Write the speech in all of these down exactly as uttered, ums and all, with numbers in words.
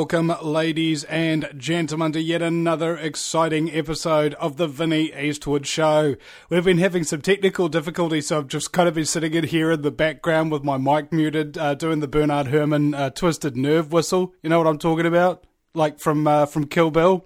welcome, ladies and gentlemen, to yet another exciting episode of the Vinny Eastwood Show. We've been having some technical difficulties, so I've just kind of been sitting in here in the background with my mic muted, uh, doing the Bernard Herrmann uh, twisted nerve whistle. You know what I'm talking about? Like from uh, from Kill Bill.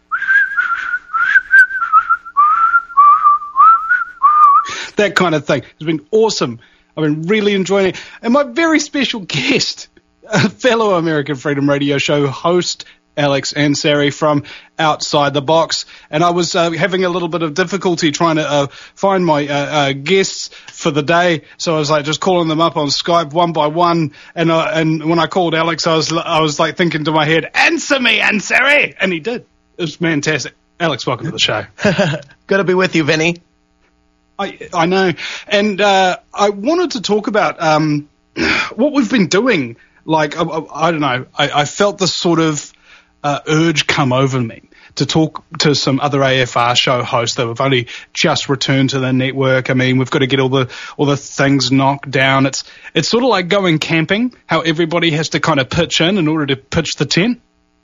That kind of thing. It's been awesome. I've been really enjoying it. And my very special guest, a fellow American Freedom Radio Show host, Alex Ansari from Outside the Box. And I was uh, having a little bit of difficulty trying to uh, find my uh, uh, guests for the day. So I was like just calling them up on Skype one by one. And uh, and when I called Alex, I was I was like thinking to my head, answer me, Ansari. And he did. It was fantastic. Alex, welcome to the show. Good to be with you, Vinny. I I know. And uh, I wanted to talk about um, what we've been doing. Like, I, I, I don't know, I, I felt this sort of uh, urge come over me to talk to some other A F R show hosts that have only just returned to the network. I mean, we've got to get all the all the things knocked down. It's it's sort of like going camping, how everybody has to kind of pitch in in order to pitch the tent.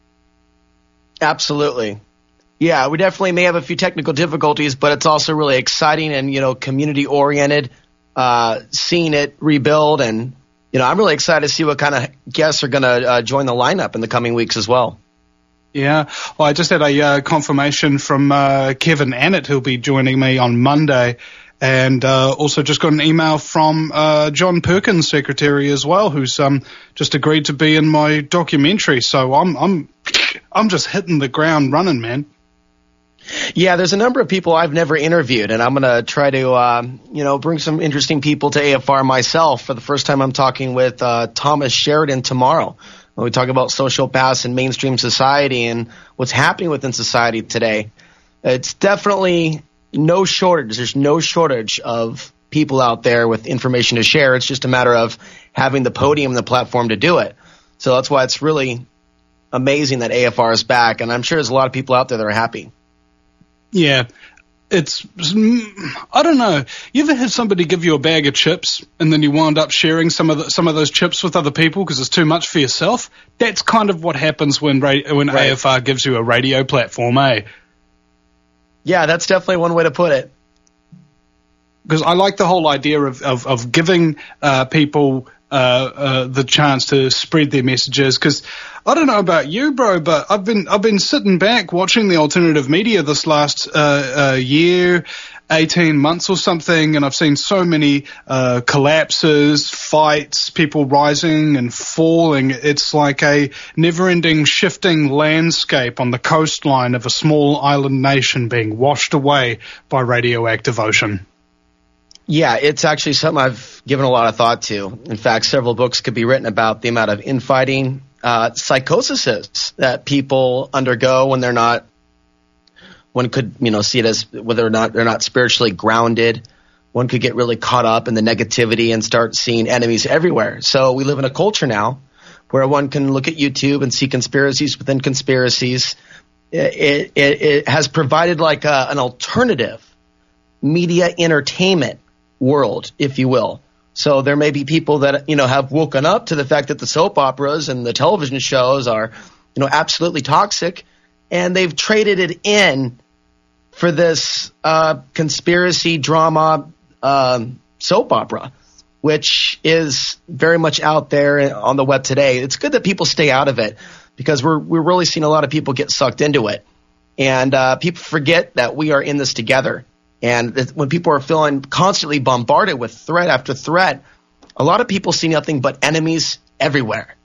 Absolutely. Yeah, we definitely may have a few technical difficulties, but it's also really exciting and, you know, community-oriented, uh, seeing it rebuild. And, you know, I'm really excited to see what kind of guests are going to uh, join the lineup in the coming weeks as well. Yeah. Well, I just had a uh, confirmation from uh, Kevin Annett, who'll be joining me on Monday. And uh, also just got an email from uh, John Perkins, secretary as well, who's um, just agreed to be in my documentary. So I'm I'm I'm just hitting the ground running, man. Yeah, there's a number of people I've never interviewed, and I'm going to try to, uh, you know, bring some interesting people to A F R myself. For the first time, I'm talking with uh, Thomas Sheridan tomorrow. When we talk about sociopaths and mainstream society and what's happening within society today. It's definitely no shortage. There's no shortage of people out there with information to share. It's just a matter of having the podium and the platform to do it. So that's why it's really amazing that A F R is back, and I'm sure there's a lot of people out there that are happy. Yeah, it's, I don't know. You ever had somebody give you a bag of chips and then you wind up sharing some of the, some of those chips with other people because it's too much for yourself? That's kind of what happens when when right. A F R gives you a radio platform, eh? Yeah, that's definitely one way to put it. Because I like the whole idea of, of, of giving uh, people uh, uh, the chance to spread their messages. Because I don't know about you, bro, but I've been I've been sitting back watching the alternative media this last uh, uh, year, eighteen months or something, and I've seen so many uh, collapses, fights, people rising and falling. It's like a never-ending shifting landscape on the coastline of a small island nation being washed away by radioactive ocean. Yeah, it's actually something I've given a lot of thought to. In fact, several books could be written about the amount of infighting, uh, psychosis that people undergo when they're not, one could, you know, see it as whether or not they're not spiritually grounded. One could get really caught up in the negativity and start seeing enemies everywhere. So we live in a culture now where one can look at YouTube and see conspiracies within conspiracies. It, it, it has provided like a, an alternative media entertainment world, if you will. So there may be people that, you know, have woken up to the fact that the soap operas and the television shows are, you know, absolutely toxic, and they've traded it in for this uh, conspiracy drama um, soap opera, which is very much out there on the web today. It's good that people stay out of it because we're we're really seeing a lot of people get sucked into it, and uh, people forget that we are in this together. And when people are feeling constantly bombarded with threat after threat, a lot of people see nothing but enemies everywhere.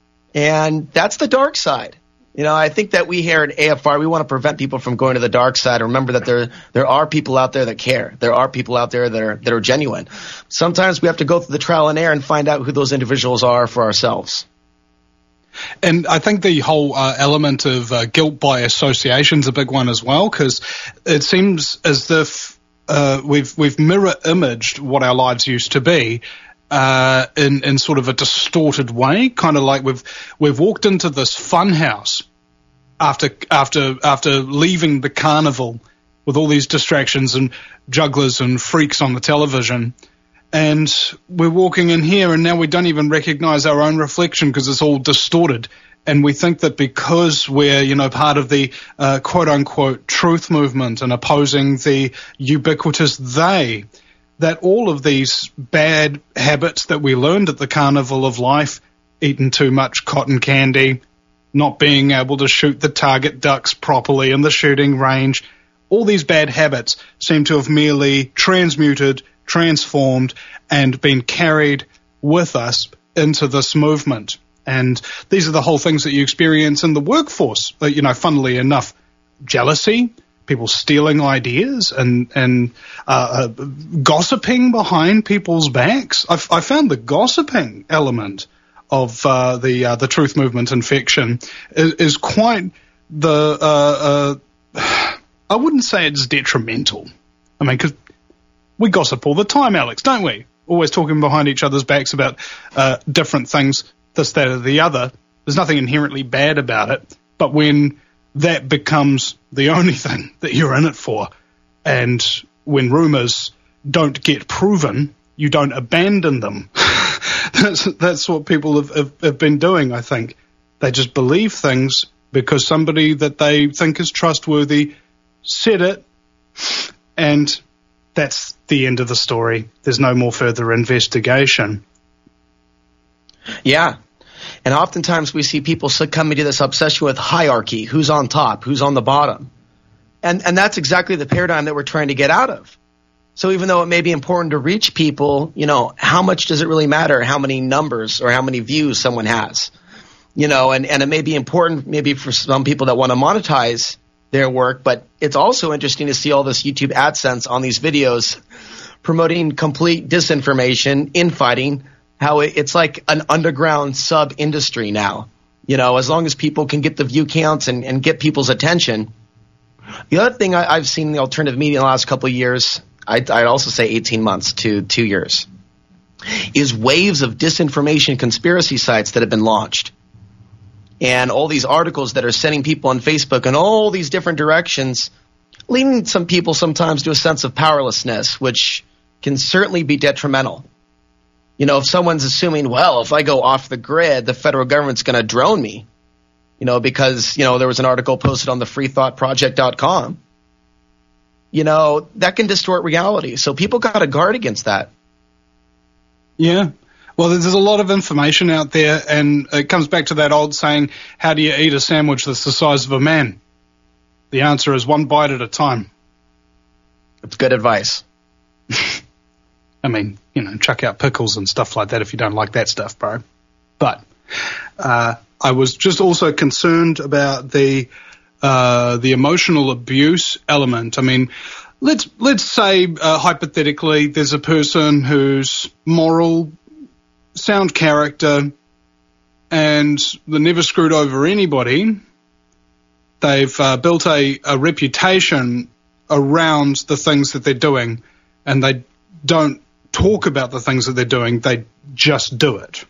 And that's the dark side. You know, I think that we here at A F R, we want to prevent people from going to the dark side. Remember that there there are people out there that care. There are people out there that are that are genuine. Sometimes we have to go through the trial and error and find out who those individuals are for ourselves. And I think the whole uh, element of uh, guilt by association is a big one as well, because it seems as if uh, we've we've mirror imaged what our lives used to be uh, in in sort of a distorted way, kind of like we've we've walked into this fun house after after after leaving the carnival with all these distractions and jugglers and freaks on the television. And we're walking in here, and now we don't even recognize our own reflection because it's all distorted. And we think that because we're, you know, part of the uh, quote-unquote truth movement and opposing the ubiquitous they, that all of these bad habits that we learned at the carnival of life, eating too much cotton candy, not being able to shoot the target ducks properly in the shooting range, all these bad habits seem to have merely transmuted, transformed, and been carried with us into this movement. And these are the whole things that you experience in the workforce. You know, funnily enough, jealousy, people stealing ideas, and and uh, uh, gossiping behind people's backs. I've, I found the gossiping element of uh, the uh, the truth movement in fiction is, is quite the. Uh, uh, I wouldn't say it's detrimental. I mean, because we gossip all the time, Alex, don't we? Always talking behind each other's backs about uh, different things. This, that, or the other. There's nothing inherently bad about it, but when that becomes the only thing that you're in it for, and when rumors don't get proven, you don't abandon them. that's, that's what people have, have, have been doing, I think. They just believe things because somebody that they think is trustworthy said it, and that's the end of the story. There's no more further investigation. Yeah. And oftentimes we see people succumbing to this obsession with hierarchy, who's on top, who's on the bottom. And and that's exactly the paradigm that we're trying to get out of. So even though it may be important to reach people, you know, how much does it really matter how many numbers or how many views someone has? You know, and, and it may be important maybe for some people that want to monetize their work, but it's also interesting to see all this YouTube AdSense on these videos promoting complete disinformation, infighting, how it's like an underground sub-industry now. You know, as long as people can get the view counts and, and get people's attention. The other thing I, I've seen in the alternative media in the last couple of years, I'd, I'd also say eighteen months to two years, is waves of disinformation conspiracy sites that have been launched. And all these articles that are sending people on Facebook in all these different directions, leading some people sometimes to a sense of powerlessness, which can certainly be detrimental. You know, if someone's assuming, well, if I go off the grid, the federal government's going to drone me, you know, because, you know, there was an article posted on the free thought project dot com, you know, that can distort reality. So people got to guard against that. Yeah. Well, there's a lot of information out there, and it comes back to that old saying, how do you eat a sandwich that's the size of a man? The answer is one bite at a time. That's good advice. I mean, you know, chuck out pickles and stuff like that if you don't like that stuff, bro. But uh, I was just also concerned about the uh, the emotional abuse element. I mean, let's let's say uh, hypothetically there's a person who's moral, sound character, and they never screwed over anybody. They've uh, built a, a reputation around the things that they're doing, and they don't talk about the things that they're doing, they just do it.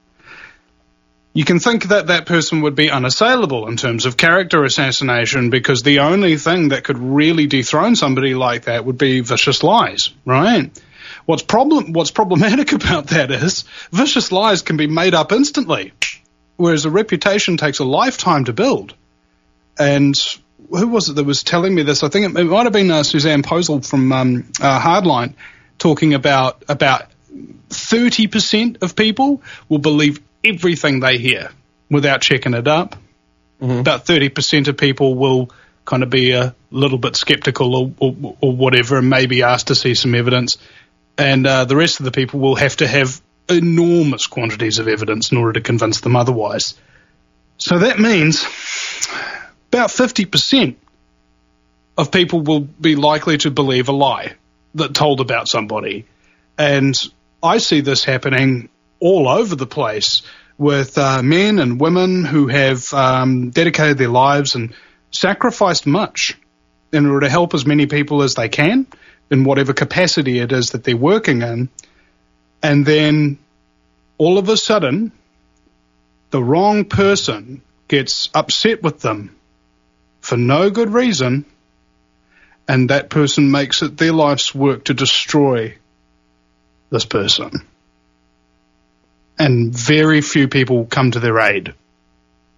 You can think that that person would be unassailable in terms of character assassination, because the only thing that could really dethrone somebody like that would be vicious lies, right? What's problem what's problematic about that is vicious lies can be made up instantly, whereas a reputation takes a lifetime to build. And who was it that was telling me this? I think it, it might have been uh, Suzanne Posel from um, uh, Hardline, talking about about thirty percent of people will believe everything they hear without checking it up. Mm-hmm. About thirty percent of people will kind of be a little bit skeptical or, or, or whatever, and maybe ask to see some evidence. And uh, the rest of the people will have to have enormous quantities of evidence in order to convince them otherwise. So that means about fifty percent of people will be likely to believe a lie that told about somebody. And I see this happening all over the place with uh, men and women who have um, dedicated their lives and sacrificed much in order to help as many people as they can in whatever capacity it is that they're working in. And then all of a sudden, the wrong person gets upset with them for no good reason, and that person makes it their life's work to destroy this person. And very few people come to their aid.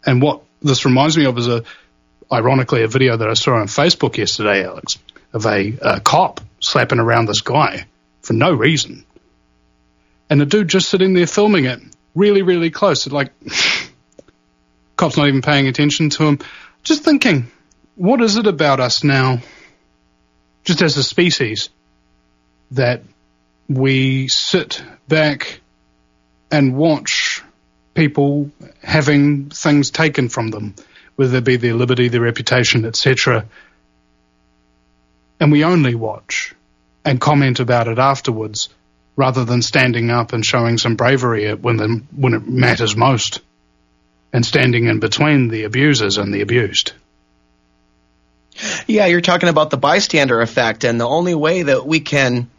And what this reminds me of is, a, ironically, a video that I saw on Facebook yesterday, Alex, of a, a cop slapping around this guy for no reason. And the dude just sitting there filming it really, really close. Like, cop's not even paying attention to him. Just thinking, what is it about us now, just as a species, that we sit back and watch people having things taken from them, whether it be their liberty, their reputation, et cetera, and we only watch and comment about it afterwards, rather than standing up and showing some bravery when the, when it matters most, and standing in between the abusers and the abused. Yeah, you're talking about the bystander effect, and the only way that we can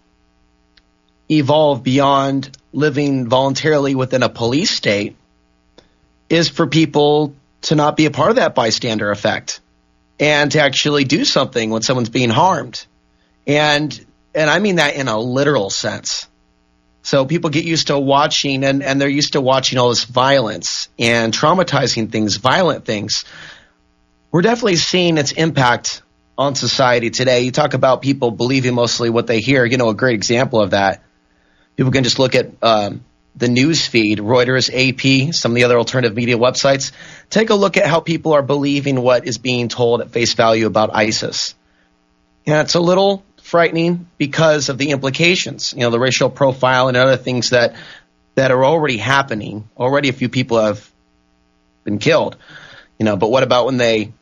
evolve beyond living voluntarily within a police state is for people to not be a part of that bystander effect and to actually do something when someone's being harmed. And and I mean that in a literal sense. So people get used to watching, and, and they're used to watching all this violence and traumatizing things, violent things. We're definitely seeing its impact on society today. You talk about people believing mostly what they hear. You know, a great example of that, people can just look at um, the news feed, Reuters, A P, some of the other alternative media websites. Take a look at how people are believing what is being told at face value about ISIS. And it's a little frightening because of the implications, you know, the racial profile and other things that that are already happening. Already a few people have been killed, you know, but what about when they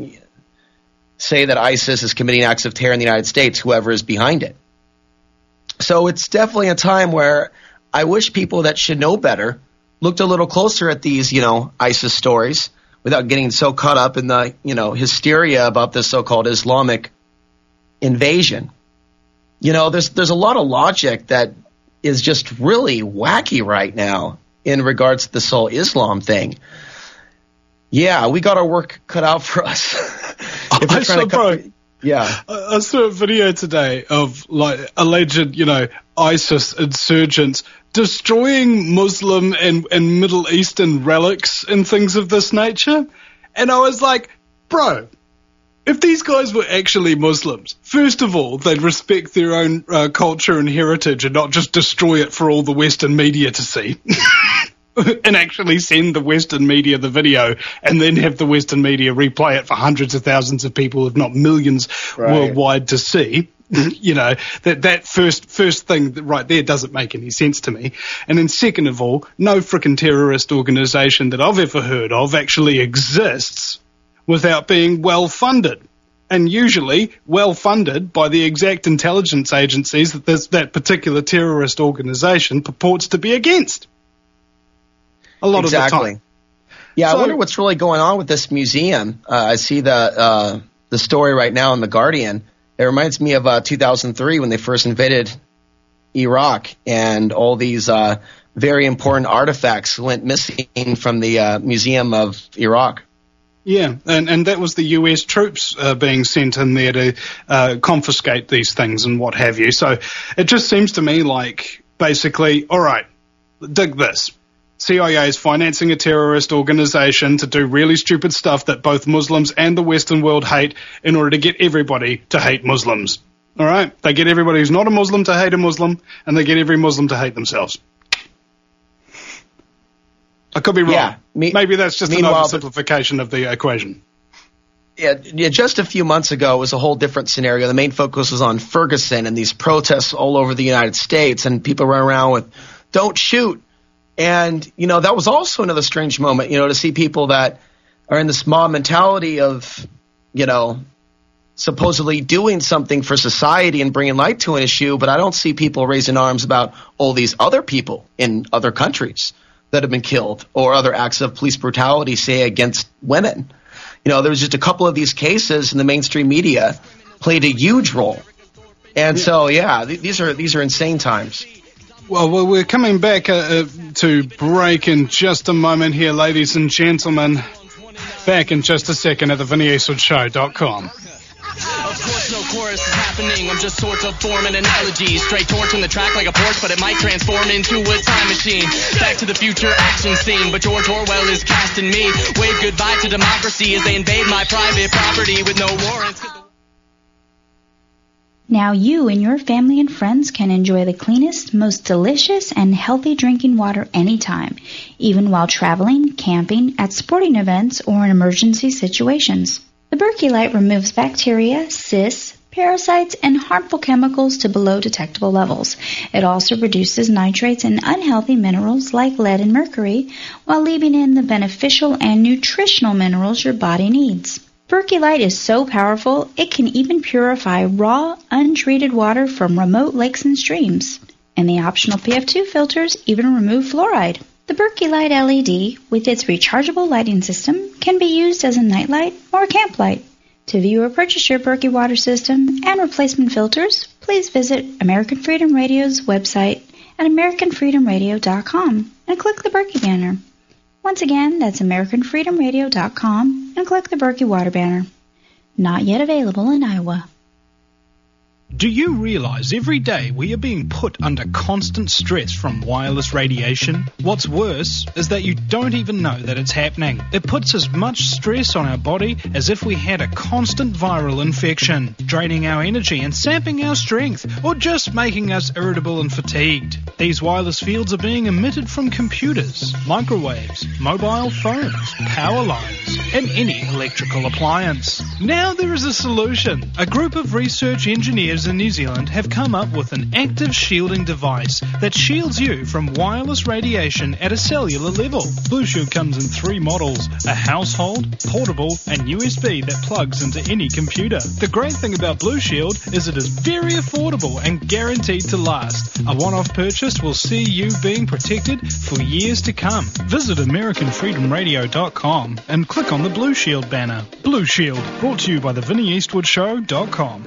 say that ISIS is committing acts of terror in the United States, whoever is behind it? So it's definitely a time where I wish people that should know better looked a little closer at these, you know, ISIS stories without getting so caught up in the, you know, hysteria about this so-called Islamic invasion. You know, there's there's a lot of logic that is just really wacky right now in regards to this whole Islam thing. Yeah, we got our work cut out for us. if I saw, to bro, cut, yeah, I saw a video today of like alleged, you know, ISIS insurgents destroying Muslim and, and Middle Eastern relics and things of this nature, and I was like, bro, if these guys were actually Muslims, first of all, they'd respect their own uh, culture and heritage and not just destroy it for all the Western media to see. And actually send the Western media the video and then have the Western media replay it for hundreds of thousands of people, if not millions, right, worldwide to see. You know, that, that first first thing right there doesn't make any sense to me. And then second of all, no frickin' terrorist organization that I've ever heard of actually exists without being well-funded. And usually well-funded by the exact intelligence agencies that this, that particular terrorist organization purports to be against. A lot exactly. of the time. Yeah, so, I wonder what's really going on with this museum. Uh, I see the uh, the story right now in The Guardian. It reminds me of uh, two thousand three when they first invaded Iraq, and all these uh, very important artifacts went missing from the uh, Museum of Iraq. Yeah, and, and that was the U S troops uh, being sent in there to uh, confiscate these things and what have you. So it just seems to me like basically, all right, dig this. C I A is financing a terrorist organization to do really stupid stuff that both Muslims and the Western world hate in order to get everybody to hate Muslims. All right? They get everybody who's not a Muslim to hate a Muslim, and they get every Muslim to hate themselves. I could be wrong. Yeah, me, Maybe that's just an oversimplification of the equation. Yeah, yeah, just a few months ago, it was a whole different scenario. The main focus was on Ferguson and these protests all over the United States, and people run around with, don't shoot. And, you know, that was also another strange moment, you know, to see people that are in this mob mentality of, you know, supposedly doing something for society and bringing light to an issue. But I don't see people raising arms about all these other people in other countries that have been killed, or other acts of police brutality, say, against women. You know, there was just a couple of these cases, and the mainstream media played a huge role. And so, yeah, th- these are these are insane times. Well, well, we're coming back uh, to break in just a moment here, ladies and gentlemen. Back in just a second at the Vinny Eastwood Show dot com. Of course, no chorus is happening. I'm just sorts of forming analogies. Straight torch on the track like a Porsche, but it might transform into a time machine. Back to the future action scene, but George Orwell is casting me. Wave goodbye to democracy as they invade my private property with no warrants. Now you and your family and friends can enjoy the cleanest, most delicious, and healthy drinking water anytime, even while traveling, camping, at sporting events, or in emergency situations. The Berkey Light removes bacteria, cysts, parasites, and harmful chemicals to below detectable levels. It also reduces nitrates and unhealthy minerals like lead and mercury, while leaving in the beneficial and nutritional minerals your body needs. Berkey Light is so powerful, it can even purify raw, untreated water from remote lakes and streams. And the optional P F two filters even remove fluoride. The Berkey Light L E D, with its rechargeable lighting system, can be used as a nightlight or camp light. To view or purchase your Berkey water system and replacement filters, please visit American Freedom Radio's website at american freedom radio dot com and click the Berkey banner. Once again, that's american freedom radio dot com and click the Berkey water banner. Not yet available in Iowa. Do you realize every day we are being put under constant stress from wireless radiation? What's worse is that you don't even know that it's happening. It puts as much stress on our body as if we had a constant viral infection, draining our energy and sapping our strength, or just making us irritable and fatigued. These wireless fields are being emitted from computers, microwaves, mobile phones, power lines, and any electrical appliance. Now there is a solution. A group of research engineers in New Zealand have come up with an active shielding device that shields you from wireless radiation at a cellular level. Blue Shield comes in three models: a household, portable, and U S B that plugs into any computer. The great thing about Blue Shield is it is very affordable and guaranteed to last. A one-off purchase will see you being protected for years to come. Visit american freedom radio dot com and click on the Blue Shield banner. Blue Shield, brought to you by the Vinnie Eastwood Show dot com.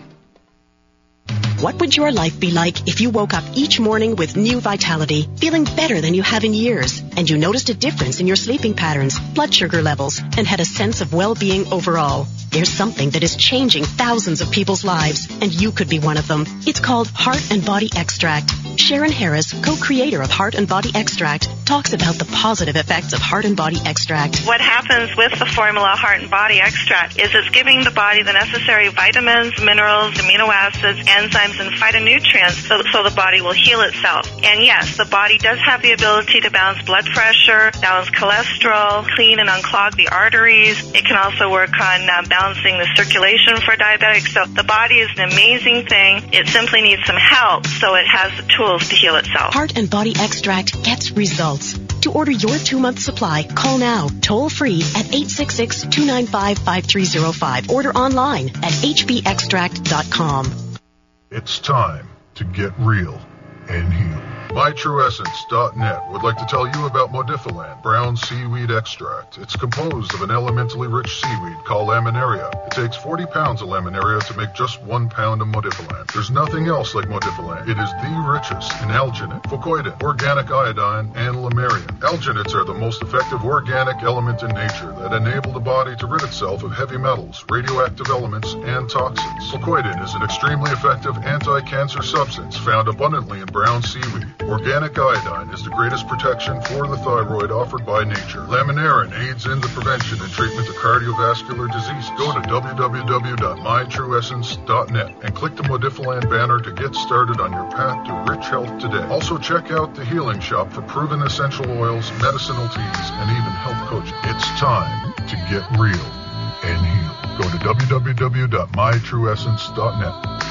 What would your life be like if you woke up each morning with new vitality, feeling better than you have in years, and you noticed a difference in your sleeping patterns, blood sugar levels, and had a sense of well-being overall? There's something that is changing thousands of people's lives, and you could be one of them. It's called Heart and Body Extract. Sharon Harris, co-creator of Heart and Body Extract, talks about the positive effects of Heart and Body Extract. What happens with the formula Heart and Body Extract is it's giving the body the necessary vitamins, minerals, amino acids, enzymes, and phytonutrients so, so the body will heal itself. And yes, the body does have the ability to balance blood pressure, balance cholesterol, clean and unclog the arteries. It can also work on uh, balancing the circulation for diabetics. So the body is an amazing thing. It simply needs some help, so it has the tools to heal itself. Heart and Body Extract gets results. To order your two-month supply, call now, toll-free at eight six six, two nine five, five three zero five. Order online at h b extract dot com. It's time to get real and heal. my true essence dot net would like to tell you about Modifilan brown seaweed extract. It's composed of an elementally rich seaweed called laminaria. It takes forty pounds of laminaria to make just one pound of Modifilan. There's nothing else like Modifilan. It is the richest in alginate, fucoidin, organic iodine, and lamarian. Alginates are the most effective organic element in nature that enable the body to rid itself of heavy metals, radioactive elements, and toxins. Fucoidin is an extremely effective anti-cancer substance found abundantly in brown seaweed. Organic iodine is the greatest protection for the thyroid offered by nature. Laminarin aids in the prevention and treatment of cardiovascular disease. Go to w w w dot my true essence dot net and click the Modifilan banner to get started on your path to rich health today. Also check out the Healing Shop for proven essential oils, medicinal teas, and even health coaching. It's time to get real and heal. Go to w w w dot my true essence dot net.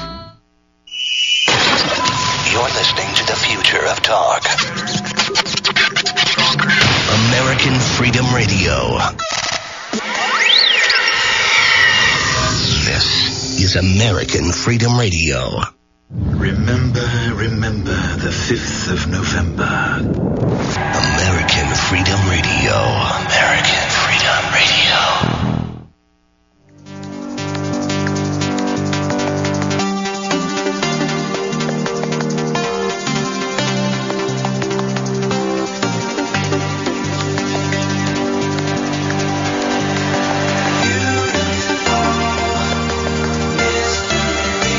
You're listening to the future of talk. American Freedom Radio. This is American Freedom Radio. Remember, remember the fifth of November. American Freedom Radio. American Freedom Radio. Mystery.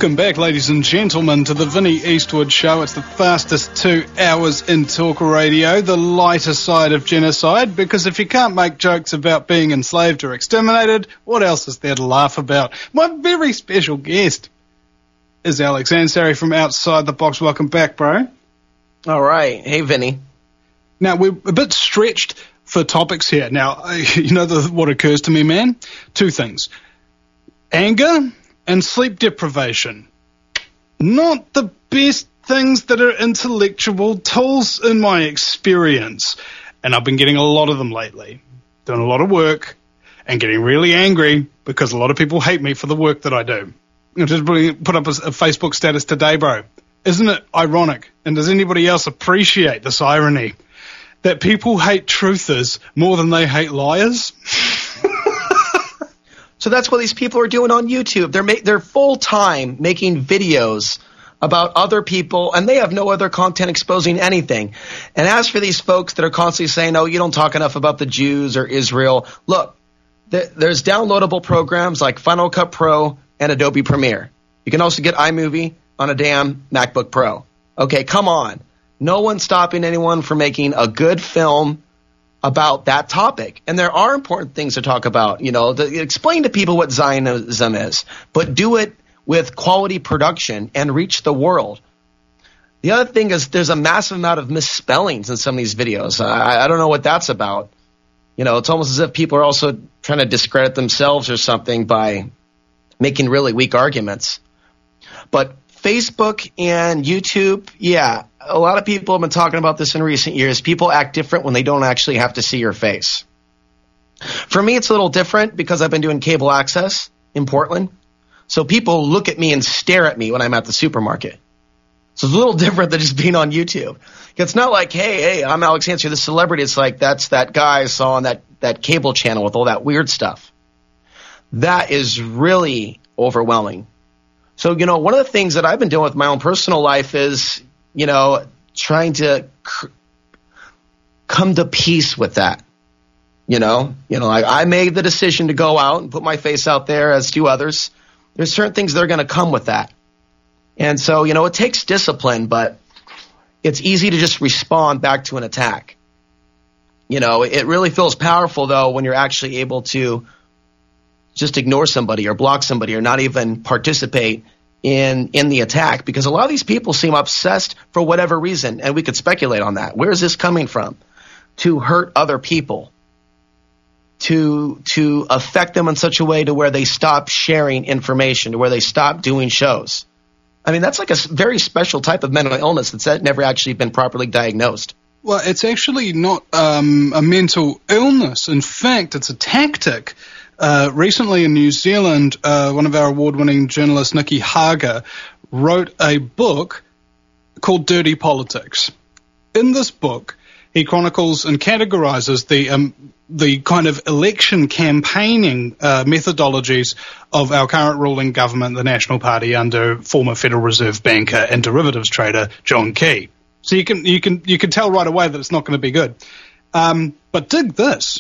Welcome back, ladies and gentlemen, to the Vinnie Eastwood Show. It's the fastest two hours in talk radio, the lighter side of genocide, because if you can't make jokes about being enslaved or exterminated, what else is there to laugh about? My very special guest is Alex Ansari from Outside the Box. Welcome back, bro. All right. Hey, Vinny. Now, we're a bit stretched for topics here. Now, you know the, what occurs to me, man? Two things. Anger and sleep deprivation. Not the best things that are intellectual tools in my experience. And I've been getting a lot of them lately. Doing a lot of work and getting really angry because a lot of people hate me for the work that I do. I just put up a, a Facebook status today, bro. Isn't it ironic? And does anybody else appreciate this irony? That people hate truthers more than they hate liars? So that's what these people are doing on YouTube. They're ma- they're full-time making videos about other people, and they have no other content exposing anything. And as for these folks that are constantly saying, oh, you don't talk enough about the Jews or Israel, look, th- there's downloadable programs like Final Cut Pro and Adobe Premiere. You can also get iMovie on a damn MacBook Pro. Okay, come on. No one's stopping anyone from making a good film about that topic. And there are important things to talk about, you know, to explain to people what Zionism is, but do it with quality production and reach the world. The other thing is there's a massive amount of misspellings in some of these videos. I, I don't know what that's about. You know, it's almost as if people are also trying to discredit themselves or something by making really weak arguments. But Facebook and YouTube, yeah, a lot of people have been talking about this in recent years. People act different when they don't actually have to see your face. For me, it's a little different because I've been doing cable access in Portland. So people look at me and stare at me when I'm at the supermarket. So it's a little different than just being on YouTube. It's not like, hey, hey, I'm Alex Ansari, the celebrity. It's like, that's that guy I saw on that, that cable channel with all that weird stuff. That is really overwhelming. So, you know, one of the things that I've been doing with my own personal life is, you know, trying to cr- come to peace with that. You know, you know, I, I made the decision to go out and put my face out there, as do others. There's certain things that are going to come with that. And so, you know, it takes discipline, but it's easy to just respond back to an attack. You know, it really feels powerful, though, when you're actually able to just ignore somebody or block somebody or not even participate in in the attack, because a lot of these people seem obsessed for whatever reason, and we could speculate on that. Where is this coming from? To hurt other people, to to affect them in such a way to where they stop sharing information, to where they stop doing shows. I mean, that's like a very special type of mental illness that's never actually been properly diagnosed. Well, it's actually not um, a mental illness. In fact, it's a tactic. Uh, recently in New Zealand, uh, one of our award-winning journalists, Nikki Hager, wrote a book called Dirty Politics. In this book, he chronicles and categorizes the um, the kind of election campaigning uh, methodologies of our current ruling government, the National Party, under former Federal Reserve banker and derivatives trader John Key. So you can you can you can tell right away that it's not going to be good. Um, but dig this.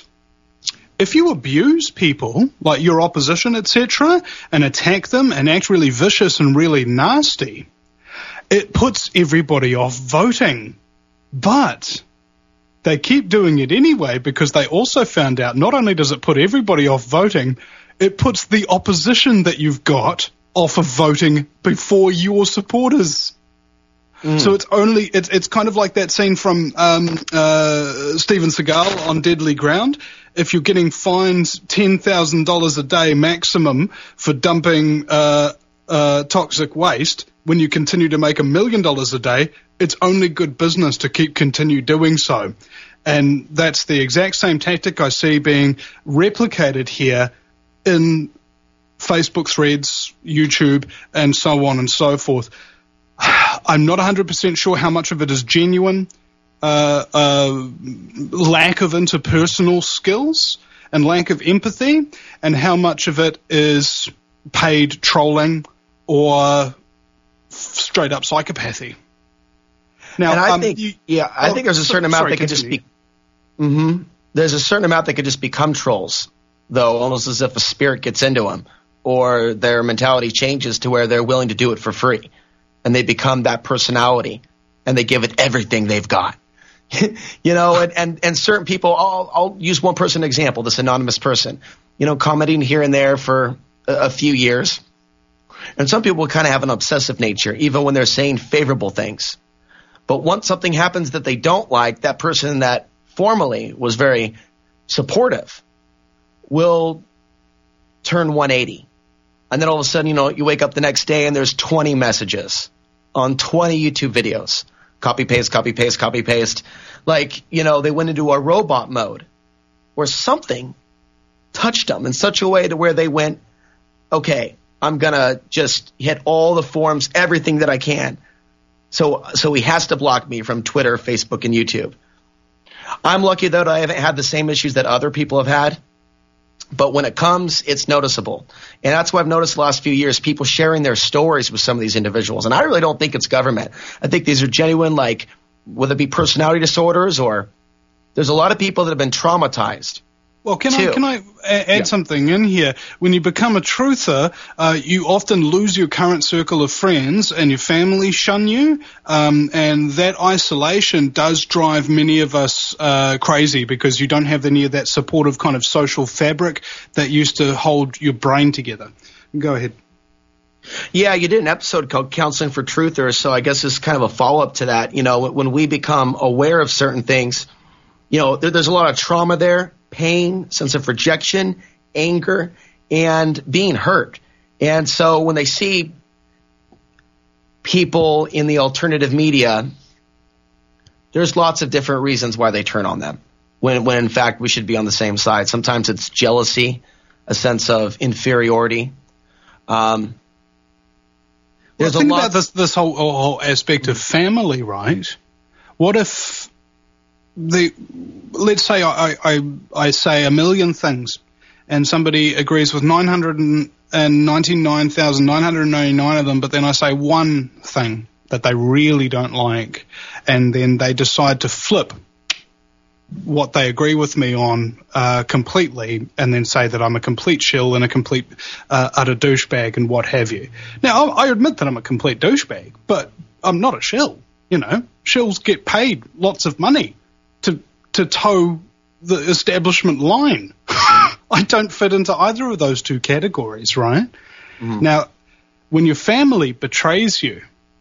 If you abuse people, like your opposition, et cetera, and attack them and act really vicious and really nasty, it puts everybody off voting. But they keep doing it anyway because they also found out not only does it put everybody off voting, it puts the opposition that you've got off of voting before your supporters. Mm. So it's only it's it's kind of like that scene from um, uh, Steven Seagal on Deadly Ground. If you're getting fined ten thousand dollars a day maximum for dumping uh, uh, toxic waste, when you continue to make a million dollars a day, it's only good business to keep continue doing so. And that's the exact same tactic I see being replicated here in Facebook threads, YouTube, and so on and so forth. I'm not one hundred percent sure how much of it is genuine uh, uh, lack of interpersonal skills and lack of empathy, and how much of it is paid trolling or straight up psychopathy. Now, and I um, think, you, yeah, I oh, think there's a certain sorry, amount that could just be. Mm-hmm. There's a certain amount that could just become trolls, though, almost as if a spirit gets into them. or their mentality changes to where they're willing to do it for free, and they become that personality, and they give it everything they've got. You know, and, and, and certain people, I'll, I'll use one person example, this anonymous person, you know, commenting here and there for a, a few years. And some people kind of have an obsessive nature, even when they're saying favorable things. But once something happens that they don't like, that person that formerly was very supportive will turn one eighty. And then all of a sudden, you know, you wake up the next day and there's twenty messages on twenty YouTube videos. Copy, paste, copy, paste, copy, paste. Like, you know, they went into a robot mode where something touched them in such a way to where they went, okay, I'm going to just hit all the forums, everything that I can. So, so he has to block me from Twitter, Facebook, and YouTube. I'm lucky that I haven't had the same issues that other people have had. But when it comes, it's noticeable. And that's why I've noticed the last few years, people sharing their stories with some of these individuals. And I really don't think it's government. I think these are genuine, like, whether it be personality disorders or there's a lot of people that have been traumatized. Well, can too. I can I add Yeah. something in here? When you become a truther, uh, you often lose your current circle of friends, and your family shun you. Um, and that isolation does drive many of us uh, crazy because you don't have any of that supportive kind of social fabric that used to hold your brain together. Go ahead. Yeah, you did an episode called Counseling for Truthers, so I guess this is kind of a follow-up to that. You know, when we become aware of certain things, you know, there, there's a lot of trauma there. Pain, sense of rejection, anger, and being hurt. And so when they see people in the alternative media, there's lots of different reasons why they turn on them, when, when in fact we should be on the same side. Sometimes it's jealousy, a sense of inferiority. Um, Well, there's think a lot. about this this whole, whole aspect of family, right? What if the let's say I, I, I say a million things and somebody agrees with nine hundred ninety-nine thousand nine hundred ninety-nine of them, but then I say one thing that they really don't like, and then they decide to flip what they agree with me on uh, completely, and then say that I'm a complete shill and a complete uh, utter douchebag and what have you. Now, I, I admit that I'm a complete douchebag, but I'm not a shill. You know, shills get paid lots of money to to toe the establishment line. I don't fit into either of those two categories, right? Mm. Now, when your family betrays you,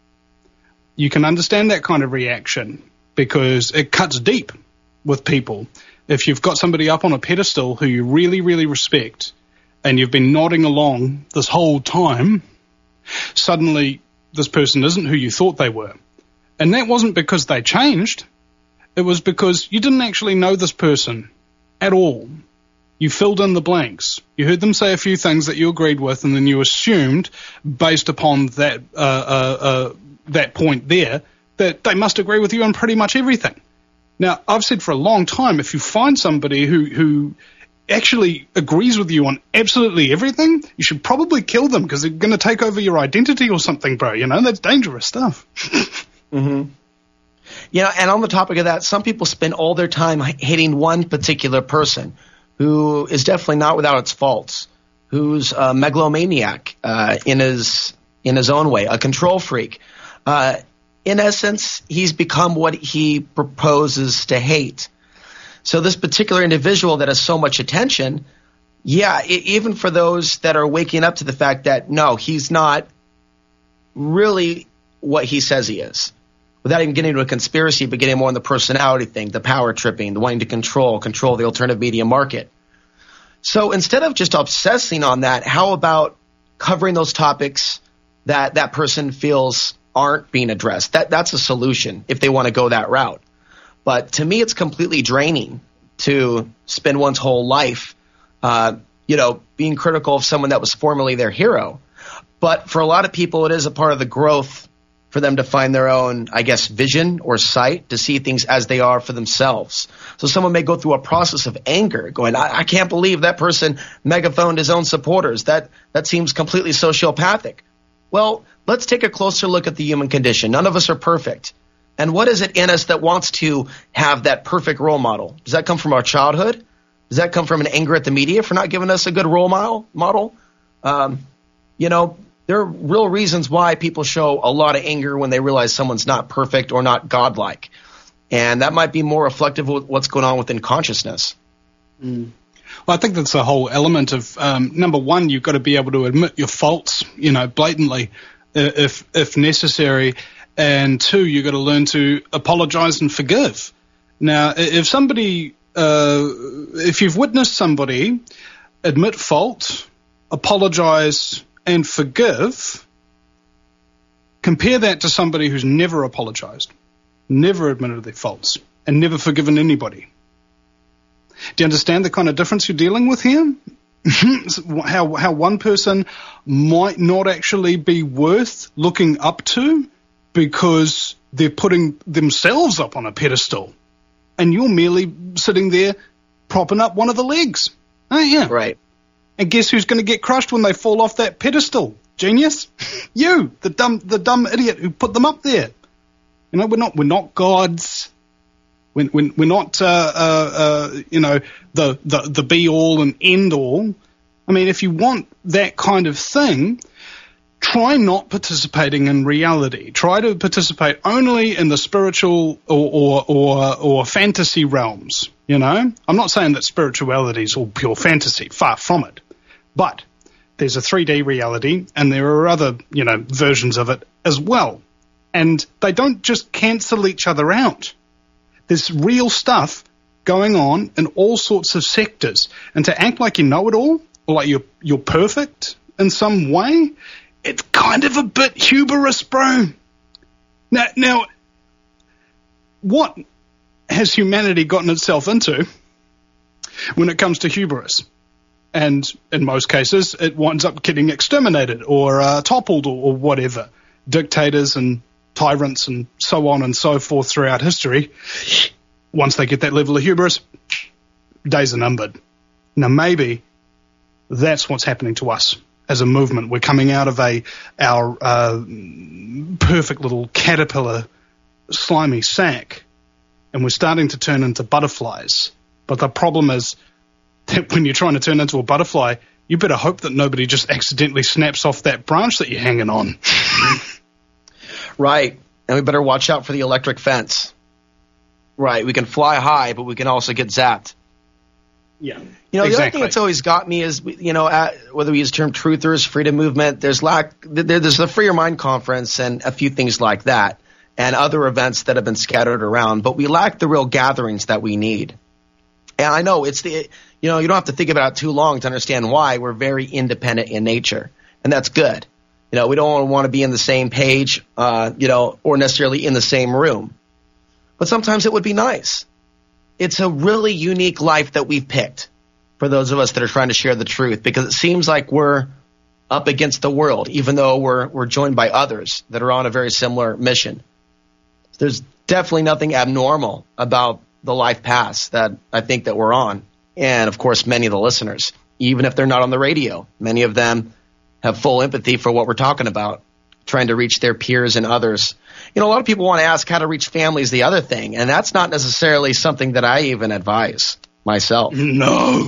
you can understand that kind of reaction because it cuts deep with people. If you've got somebody up on a pedestal who you really, really respect and you've been nodding along this whole time, suddenly this person isn't who you thought they were. And that wasn't because they changed. It was because you didn't actually know this person at all. You filled in the blanks. You heard them say a few things that you agreed with, and then you assumed, based upon that uh, uh, uh, that point there, that they must agree with you on pretty much everything. Now, I've said for a long time, if you find somebody who, who actually agrees with you on absolutely everything, you should probably kill them because they're going to take over your identity or something, bro. You know, that's dangerous stuff. Mm-hmm. You know, and on the topic of that, some people spend all their time hating one particular person who is definitely not without its faults, who's a megalomaniac uh, in his in his own way, a control freak. Uh, in essence, he's become what he proposes to hate. So this particular individual that has so much attention, yeah, I- even for those that are waking up to the fact that, no, he's not really what he says he is. Without even getting into a conspiracy, but getting more on the personality thing, the power tripping, the wanting to control, control the alternative media market. So instead of just obsessing on that, how about covering those topics that that person feels aren't being addressed? That that's a solution if they want to go that route. But to me, it's completely draining to spend one's whole life, uh, you know, being critical of someone that was formerly their hero. But for a lot of people, it is a part of the growth for them to find their own, I guess, vision or sight to see things as they are for themselves. So someone may go through a process of anger, going, I, I can't believe that person megaphoned his own supporters. That that seems completely sociopathic. Well, let's take a closer look at the human condition. None of us are perfect. And what is it in us that wants to have that perfect role model? Does that come from our childhood? Does that come from an anger at the media for not giving us a good role model? model? Um, you know, there are real reasons why people show a lot of anger when they realize someone's not perfect or not godlike. And that might be more reflective of what's going on within consciousness. Mm. Well, I think that's the whole element of, um, number one, you've got to be able to admit your faults, you know, blatantly, if if necessary. And two, you've got to learn to apologize and forgive. Now, if somebody, uh, if you've witnessed somebody admit fault, apologize, and forgive, compare that to somebody who's never apologized, never admitted their faults, and never forgiven anybody. Do you understand the kind of difference you're dealing with here? how how one person might not actually be worth looking up to because they're putting themselves up on a pedestal, and you're merely sitting there propping up one of the legs. Oh, yeah. Right. And guess who's going to get crushed when they fall off that pedestal? Genius? You, the dumb the dumb idiot who put them up there. You know, we're not we're not gods. We're, we're, we're not, uh, uh, uh, you know, the, the, the be-all and end-all. I mean, if you want that kind of thing, try not participating in reality. Try to participate only in the spiritual or, or, or, or fantasy realms, you know. I'm not saying that spirituality is all pure fantasy, far from it. But there's a three D reality, and there are other, you know, versions of it as well. And they don't just cancel each other out. There's real stuff going on in all sorts of sectors. And to act like you know it all, or like you're, you're perfect in some way, it's kind of a bit hubris, bro. Now, now, what has humanity gotten itself into when it comes to hubris? And in most cases, it winds up getting exterminated or uh, toppled or, or whatever. Dictators and tyrants and so on and so forth throughout history, once they get that level of hubris, days are numbered. Now, maybe that's what's happening to us as a movement. We're coming out of a our uh, perfect little caterpillar, slimy sack, and we're starting to turn into butterflies. But the problem is that when you're trying to turn into a butterfly, you better hope that nobody just accidentally snaps off that branch that you're hanging on. Right. And we better watch out for the electric fence. Right. We can fly high, but we can also get zapped. Yeah. You know, exactly. The other thing that's always got me is, you know, at, whether we use the term truthers, freedom movement, there's lack, there, there's the Free Your Mind conference and a few things like that and other events that have been scattered around, but we lack the real gatherings that we need. And I know it's the, you know, you don't have to think about it too long to understand why. We're very independent in nature, and that's good. You know, we don't want to be in the same page, uh, you know, or necessarily in the same room. But sometimes it would be nice. It's a really unique life that we've picked for those of us that are trying to share the truth, because it seems like we're up against the world, even though we're we're joined by others that are on a very similar mission. There's definitely nothing abnormal about the life path that I think that we're on. And, of course, many of the listeners, even if they're not on the radio, many of them have full empathy for what we're talking about, trying to reach their peers and others. You know, a lot of people want to ask how to reach families, the other thing, and that's not necessarily something that I even advise myself. No.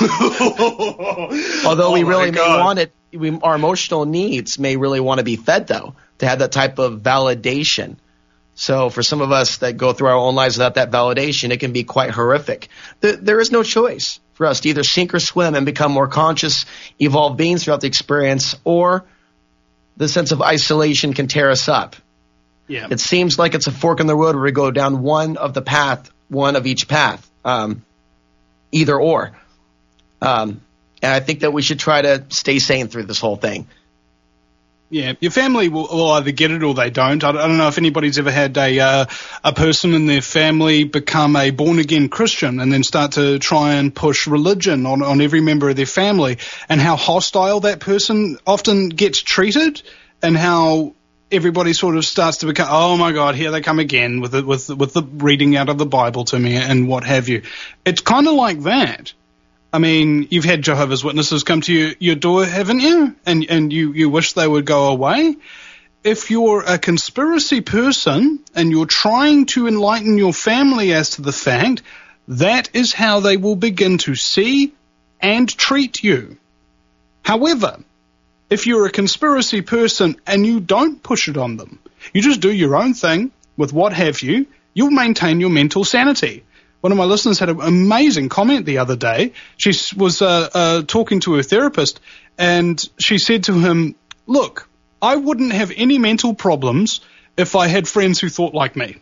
Although oh we really may God. want it, we, our emotional needs may really want to be fed, though, to have that type of validation. So for some of us that go through our own lives without that validation, it can be quite horrific. There, there is no choice for us to either sink or swim and become more conscious, evolved beings throughout the experience, or the sense of isolation can tear us up. Yeah. It seems like it's a fork in the road where we go down one of the path, one of each path, um, either or. Um, and I think that we should try to stay sane through this whole thing. Yeah, your family will, will either get it or they don't. I, I don't know if anybody's ever had a uh, a person in their family become a born-again Christian and then start to try and push religion on, on every member of their family, and how hostile that person often gets treated, and how everybody sort of starts to become, oh my God, here they come again with the, with the, with the reading out of the Bible to me and what have you. It's kind of like that. I mean, you've had Jehovah's Witnesses come to you, your door, haven't you? And and you, you wish they would go away. If you're a conspiracy person and you're trying to enlighten your family as to the fact, that is how they will begin to see and treat you. However, if you're a conspiracy person and you don't push it on them, you just do your own thing with what have you, you'll maintain your mental sanity. One of my listeners had an amazing comment the other day. She was uh, uh, talking to her therapist, and she said to him, look, I wouldn't have any mental problems if I had friends who thought like me.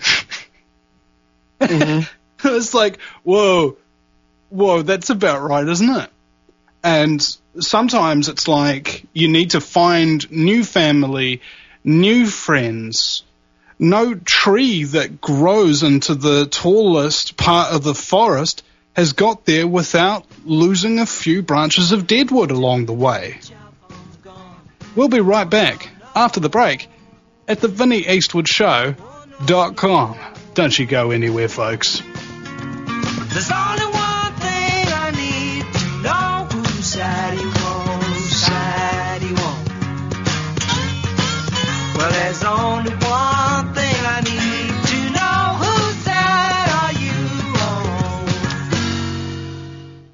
Mm-hmm. It's like, whoa, whoa, that's about right, isn't it? And sometimes it's like you need to find new family, new friends. No tree that grows into the tallest part of the forest has got there without losing a few branches of deadwood along the way. We'll be right back after the break at the Vinnie Eastwood Show dot com. Don't you go anywhere, folks. There's only one thing I need to know. Whose side you want, whose side you want. Well, there's only one thing I need to know. Whose side are you on?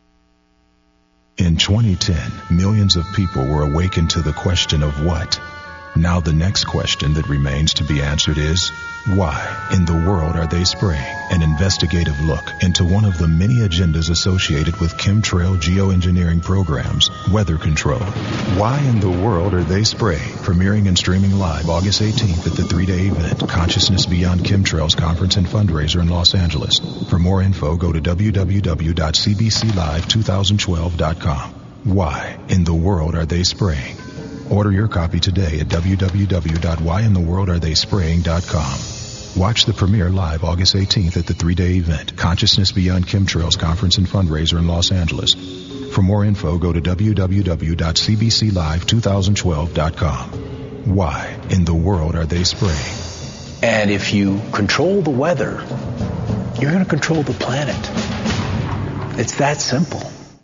In twenty ten, millions of people were awakened to the question of what? Now the next question that remains to be answered is, why in the world are they spraying? An investigative look into one of the many agendas associated with chemtrail geoengineering programs, weather control. Why in the world are they spraying? Premiering and streaming live August eighteenth at the three-day event, Consciousness Beyond Chemtrails Conference and Fundraiser in Los Angeles. For more info, go to w w w dot c b c live twenty twelve dot com. Why in the world are they spraying? Order your copy today at w w w dot why in the world are they spraying dot com. Watch the premiere live August eighteenth at the three-day event, Consciousness Beyond Chemtrails Conference and Fundraiser in Los Angeles. For more info, go to w w w dot c b c live twenty twelve dot com. Why in the world are they spraying? And if you control the weather, you're going to control the planet. It's that simple.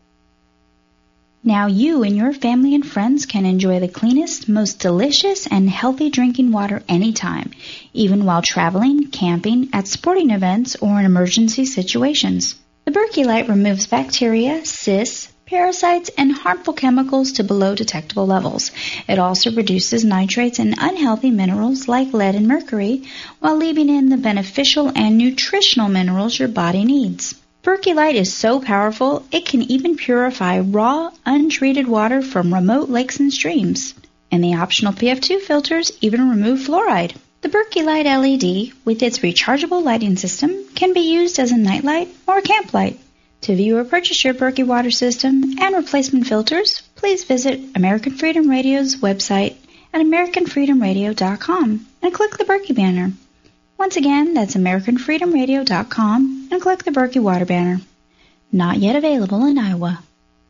Now you and your family and friends can enjoy the cleanest, most delicious, and healthy drinking water anytime, even while traveling, camping, at sporting events, or in emergency situations. The Berkey Light removes bacteria, cysts, parasites, and harmful chemicals to below detectable levels. It also reduces nitrates and unhealthy minerals like lead and mercury, while leaving in the beneficial and nutritional minerals your body needs. Berkey Light is so powerful, it can even purify raw, untreated water from remote lakes and streams. And the optional P F two filters even remove fluoride. The Berkey Light L E D, with its rechargeable lighting system, can be used as a nightlight or camp light. To view or purchase your Berkey water system and replacement filters, please visit American Freedom Radio's website at american freedom radio dot com and click the Berkey banner. Once again, that's american freedom radio dot com and click the Berkey Water banner. Not yet available in Iowa.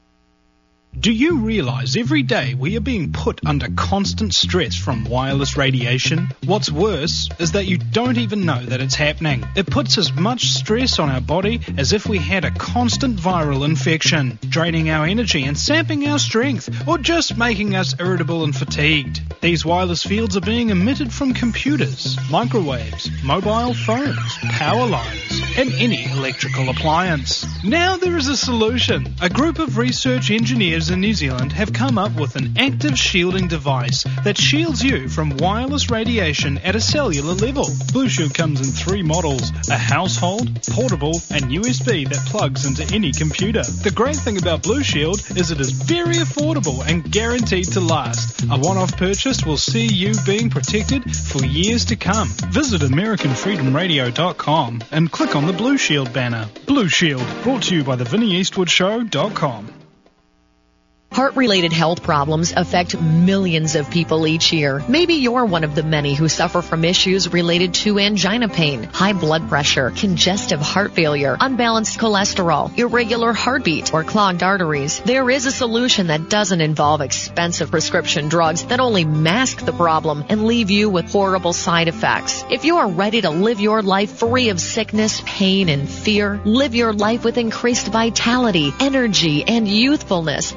Do you realize every day we are being put under constant stress from wireless radiation? What's worse is that you don't even know that it's happening. It puts as much stress on our body as if we had a constant viral infection, draining our energy and sapping our strength, or just making us irritable and fatigued. These wireless fields are being emitted from computers, microwaves, mobile phones, power lines, and any electrical appliance. Now there is a solution. A group of research engineers in New Zealand have come up with an active shielding device that shields you from wireless radiation at a cellular level. Blue Shield comes in three models, a household, portable, and U S B that plugs into any computer. The great thing about Blue Shield is it is very affordable and guaranteed to last. A one-off purchase will see you being protected for years to come. Visit american freedom radio dot com and click on the Blue Shield banner. Blue Shield, brought to you by the Vinnie Eastwood Show dot com. Heart-related health problems affect millions of people each year. Maybe you're one of the many who suffer from issues related to angina pain, high blood pressure, congestive heart failure, unbalanced cholesterol, irregular heartbeat, or clogged arteries. There is a solution that doesn't involve expensive prescription drugs that only mask the problem and leave you with horrible side effects. If you are ready to live your life free of sickness, pain, and fear, live your life with increased vitality, energy, and youthfulness, and experience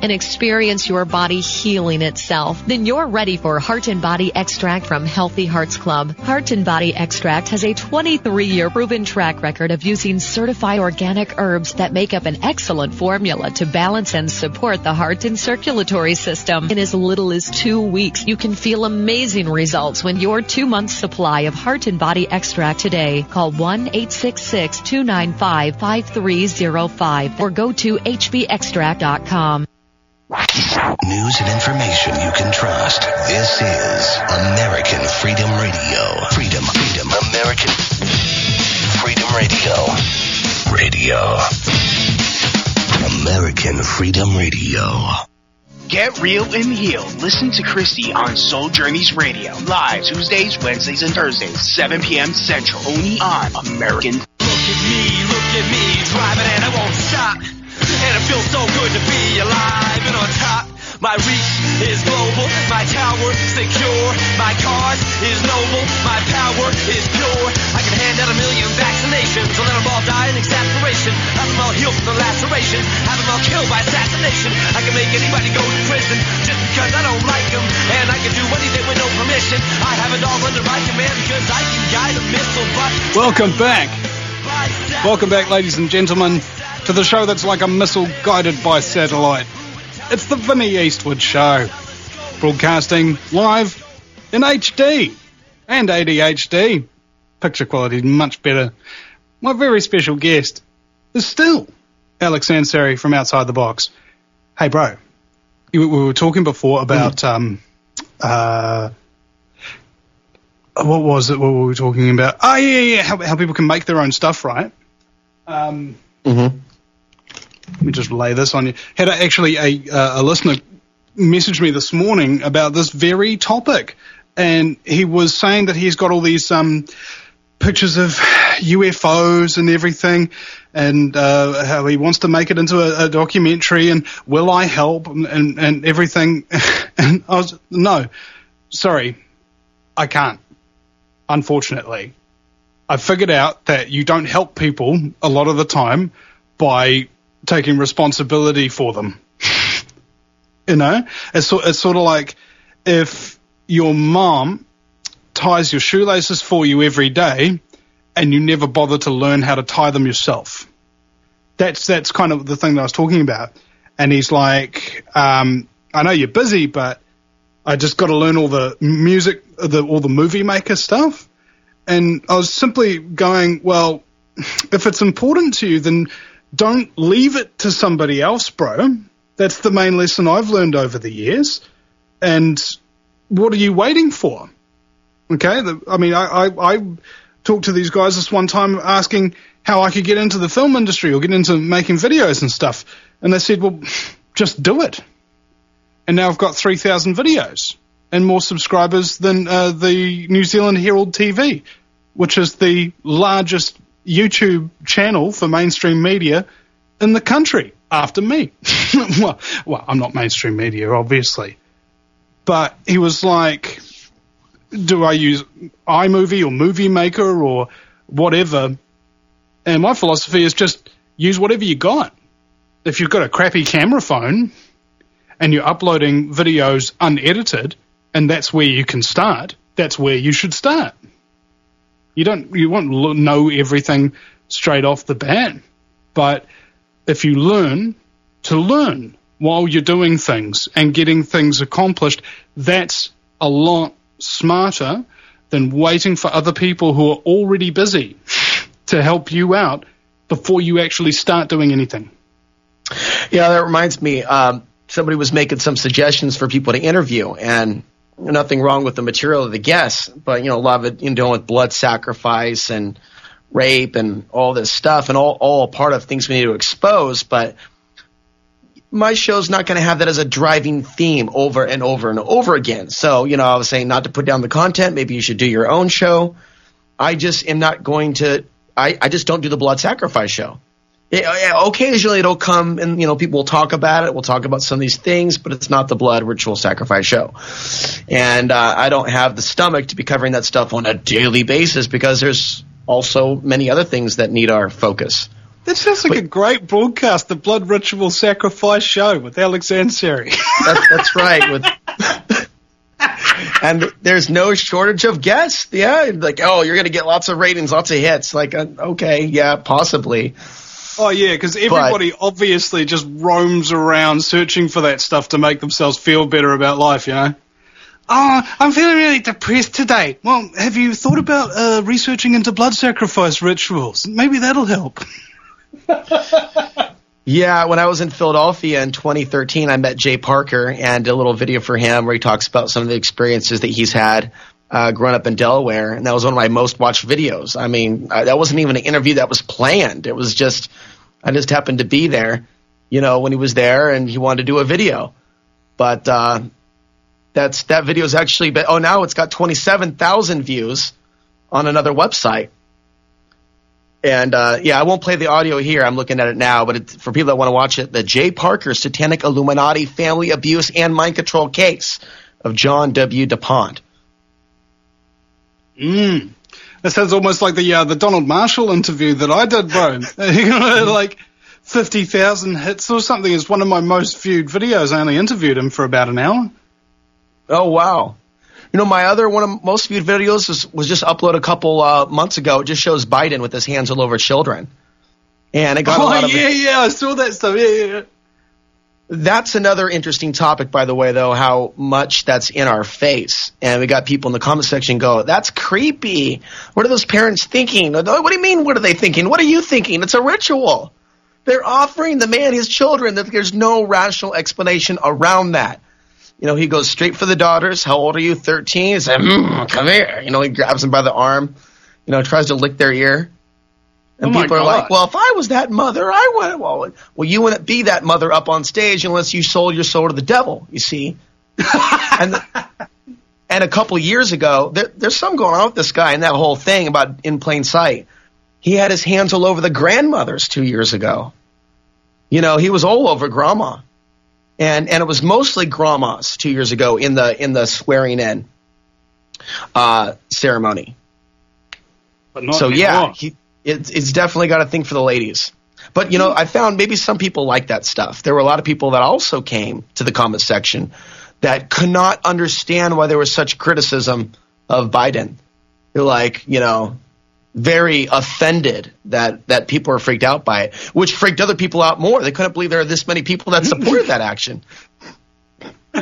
experience your body healing itself, then you're ready for Heart and Body Extract from Healthy Hearts Club. Heart and Body Extract has a twenty-three year proven track record of using certified organic herbs that make up an excellent formula to balance and support the heart and circulatory system. In as little as two weeks, you can feel amazing results when your two-month supply of Heart and Body Extract today. Call one eight six six, two nine five, five three zero five or go to h b extract dot com. News and information you can trust. This is American Freedom Radio. Freedom, freedom, American Freedom Radio. Radio. American Freedom Radio. Get real and heal. Listen to Christy on Soul Journeys Radio. Live Tuesdays, Wednesdays, and Thursdays, seven p.m. Central. Only on American. Look at me, look at me, driving and I won't stop. And it feels so good to be alive and on top. My reach is global, my tower secure. My cause is noble, my power is pure. I can hand out a million vaccinations, so let them all die in exasperation. Have them all heal from the laceration, have them all killed by assassination. I can make anybody go to prison just because I don't like them. And I can do anything with no permission. I have it all under my command because I can guide a missile. But Welcome back. Welcome back, ladies and gentlemen, to the show that's like a missile guided by satellite. It's the Vinnie Eastwood Show, broadcasting live in H D and A D H D. Picture quality is much better. My very special guest is still Alex Ansari from Outside the Box. Hey, bro, you, we were talking before about mm. um, uh, what was it? What were we talking about? Oh, yeah, yeah, how, how people can make their own stuff, right? Um, mm-hmm. Let me just lay this on you. Had a, actually a, uh, a listener message me this morning about this very topic, and he was saying that he's got all these um, pictures of U F Os and everything, and uh, how he wants to make it into a, a documentary, and will I help, and, and, and everything. And I was, no, sorry, I can't, unfortunately. I figured out that you don't help people a lot of the time by taking responsibility for them. You know, it's, it's sort of like if your mom ties your shoelaces for you every day and you never bother to learn how to tie them yourself. That's that's kind of the thing that I was talking about. And he's like, um, I know you're busy, but I just got to learn all the music, the, all the movie maker stuff. And I was simply going, well, if it's important to you, then don't leave it to somebody else, bro. That's the main lesson I've learned over the years. And what are you waiting for? Okay, the, I mean, I, I, I talked to these guys this one time asking how I could get into the film industry or get into making videos and stuff. And they said, well, just do it. And now I've got three thousand videos and more subscribers than uh, the New Zealand Herald T V, which is the largest YouTube channel for mainstream media in the country after me. well, well, I'm not mainstream media, obviously. But he was like, do I use iMovie or Movie Maker or whatever? And my philosophy is just use whatever you got. If you've got a crappy camera phone and you're uploading videos unedited and that's where you can start, that's where you should start. You don't, you won't know everything straight off the bat, but if you learn to learn while you're doing things and getting things accomplished, that's a lot smarter than waiting for other people who are already busy to help you out before you actually start doing anything. Yeah, that reminds me, um, somebody was making some suggestions for people to interview, and nothing wrong with the material of the guests, but, you know, a lot of it, you know, dealing with blood sacrifice and rape and all this stuff, and all, all part of things we need to expose. But my show's not going to have that as a driving theme over and over and over again. So, you know, I was saying not to put down the content. Maybe you should do your own show. I just am not going to, I, I just don't do the blood sacrifice show. It, occasionally it'll come and, you know, people will talk about it. We'll talk about some of these things, but it's not the blood ritual sacrifice show. And uh, I don't have the stomach to be covering that stuff on a daily basis because there's also many other things that need our focus. That sounds like but, a great broadcast, the Blood Ritual Sacrifice Show with Alex Ansari. That's, that's right. With And there's no shortage of guests. Yeah, like, oh, you're going to get lots of ratings, lots of hits. Like, uh, okay, yeah, possibly. Oh, yeah, because everybody but, obviously just roams around searching for that stuff to make themselves feel better about life, you know? Oh, I'm feeling really depressed today. Well, have you thought about uh, researching into blood sacrifice rituals? Maybe that'll help. Yeah, when I was in Philadelphia in twenty thirteen, I met Jay Parker and did a little video for him where he talks about some of the experiences that he's had uh, growing up in Delaware, and that was one of my most watched videos. I mean, I, that wasn't even an interview that was planned. It was just, I just happened to be there, you know, when he was there, and he wanted to do a video. But uh, that's that video is actually, been, oh, now it's got twenty-seven thousand views on another website. And, uh, yeah, I won't play the audio here. I'm looking at it now. But it's, for people that want to watch it, the Jay Parker Satanic Illuminati Family Abuse and Mind Control Case of John W. DuPont. Mm. That sounds almost like the uh, the Donald Marshall interview that I did, bro. Like fifty thousand hits or something. It's one of my most viewed videos. I only interviewed him for about an hour. Oh, wow. You know, my other one of the most viewed videos was, was just uploaded a couple uh, months ago. It just shows Biden with his hands all over children. And it got oh, a lot of yeah, yeah, I saw that stuff. Yeah, yeah. That's another interesting topic, by the way, though, how much that's in our face. And we got people in the comment section go, that's creepy. What are those parents thinking? What do you mean, what are they thinking? What are you thinking? It's a ritual. They're offering the man his children. There's no rational explanation around that. You know, he goes straight for the daughters. How old are you? thirteen. He said, mm, come here. You know, he grabs them by the arm, you know, tries to lick their ear. And oh people are God. like, well, if I was that mother, I would. Well, well, you wouldn't be that mother up on stage unless you sold your soul to the devil, you see. and the, and a couple of years ago, there, there's some going on with this guy and that whole thing about in plain sight. He had his hands all over the grandmothers two years ago. You know, he was all over grandma. And and it was mostly grandmas two years ago in the in the swearing in uh, ceremony. But not so anymore. yeah, he, it, it's definitely got a thing for the ladies. But you know, I found maybe some people like that stuff. There were a lot of people that also came to the comment section that could not understand why there was such criticism of Biden. They're like, you know, very offended that, that people are freaked out by it, which freaked other people out more. They couldn't believe there are this many people that supported that action. So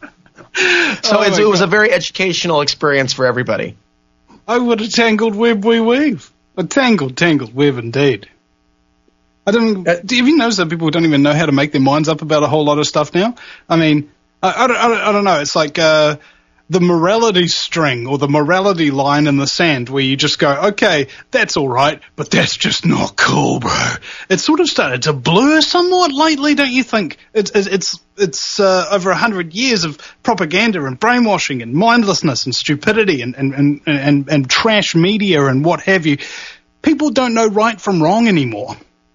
oh it's, it was God. a very educational experience for everybody. Oh, what a tangled web we weave. A tangled, tangled web indeed. I don't. Uh, do you even notice that people don't even know how to make their minds up about a whole lot of stuff now? I mean, I, I, don't, I, don't, I don't know. It's like uh, the morality string or the morality line in the sand where you just go, okay, that's all right, but that's just not cool, bro. It's sort of started to blur somewhat lately, don't you think? It's it's it's uh, over a hundred years of propaganda and brainwashing and mindlessness and stupidity and and, and, and and trash media and what have you. People don't know right from wrong anymore.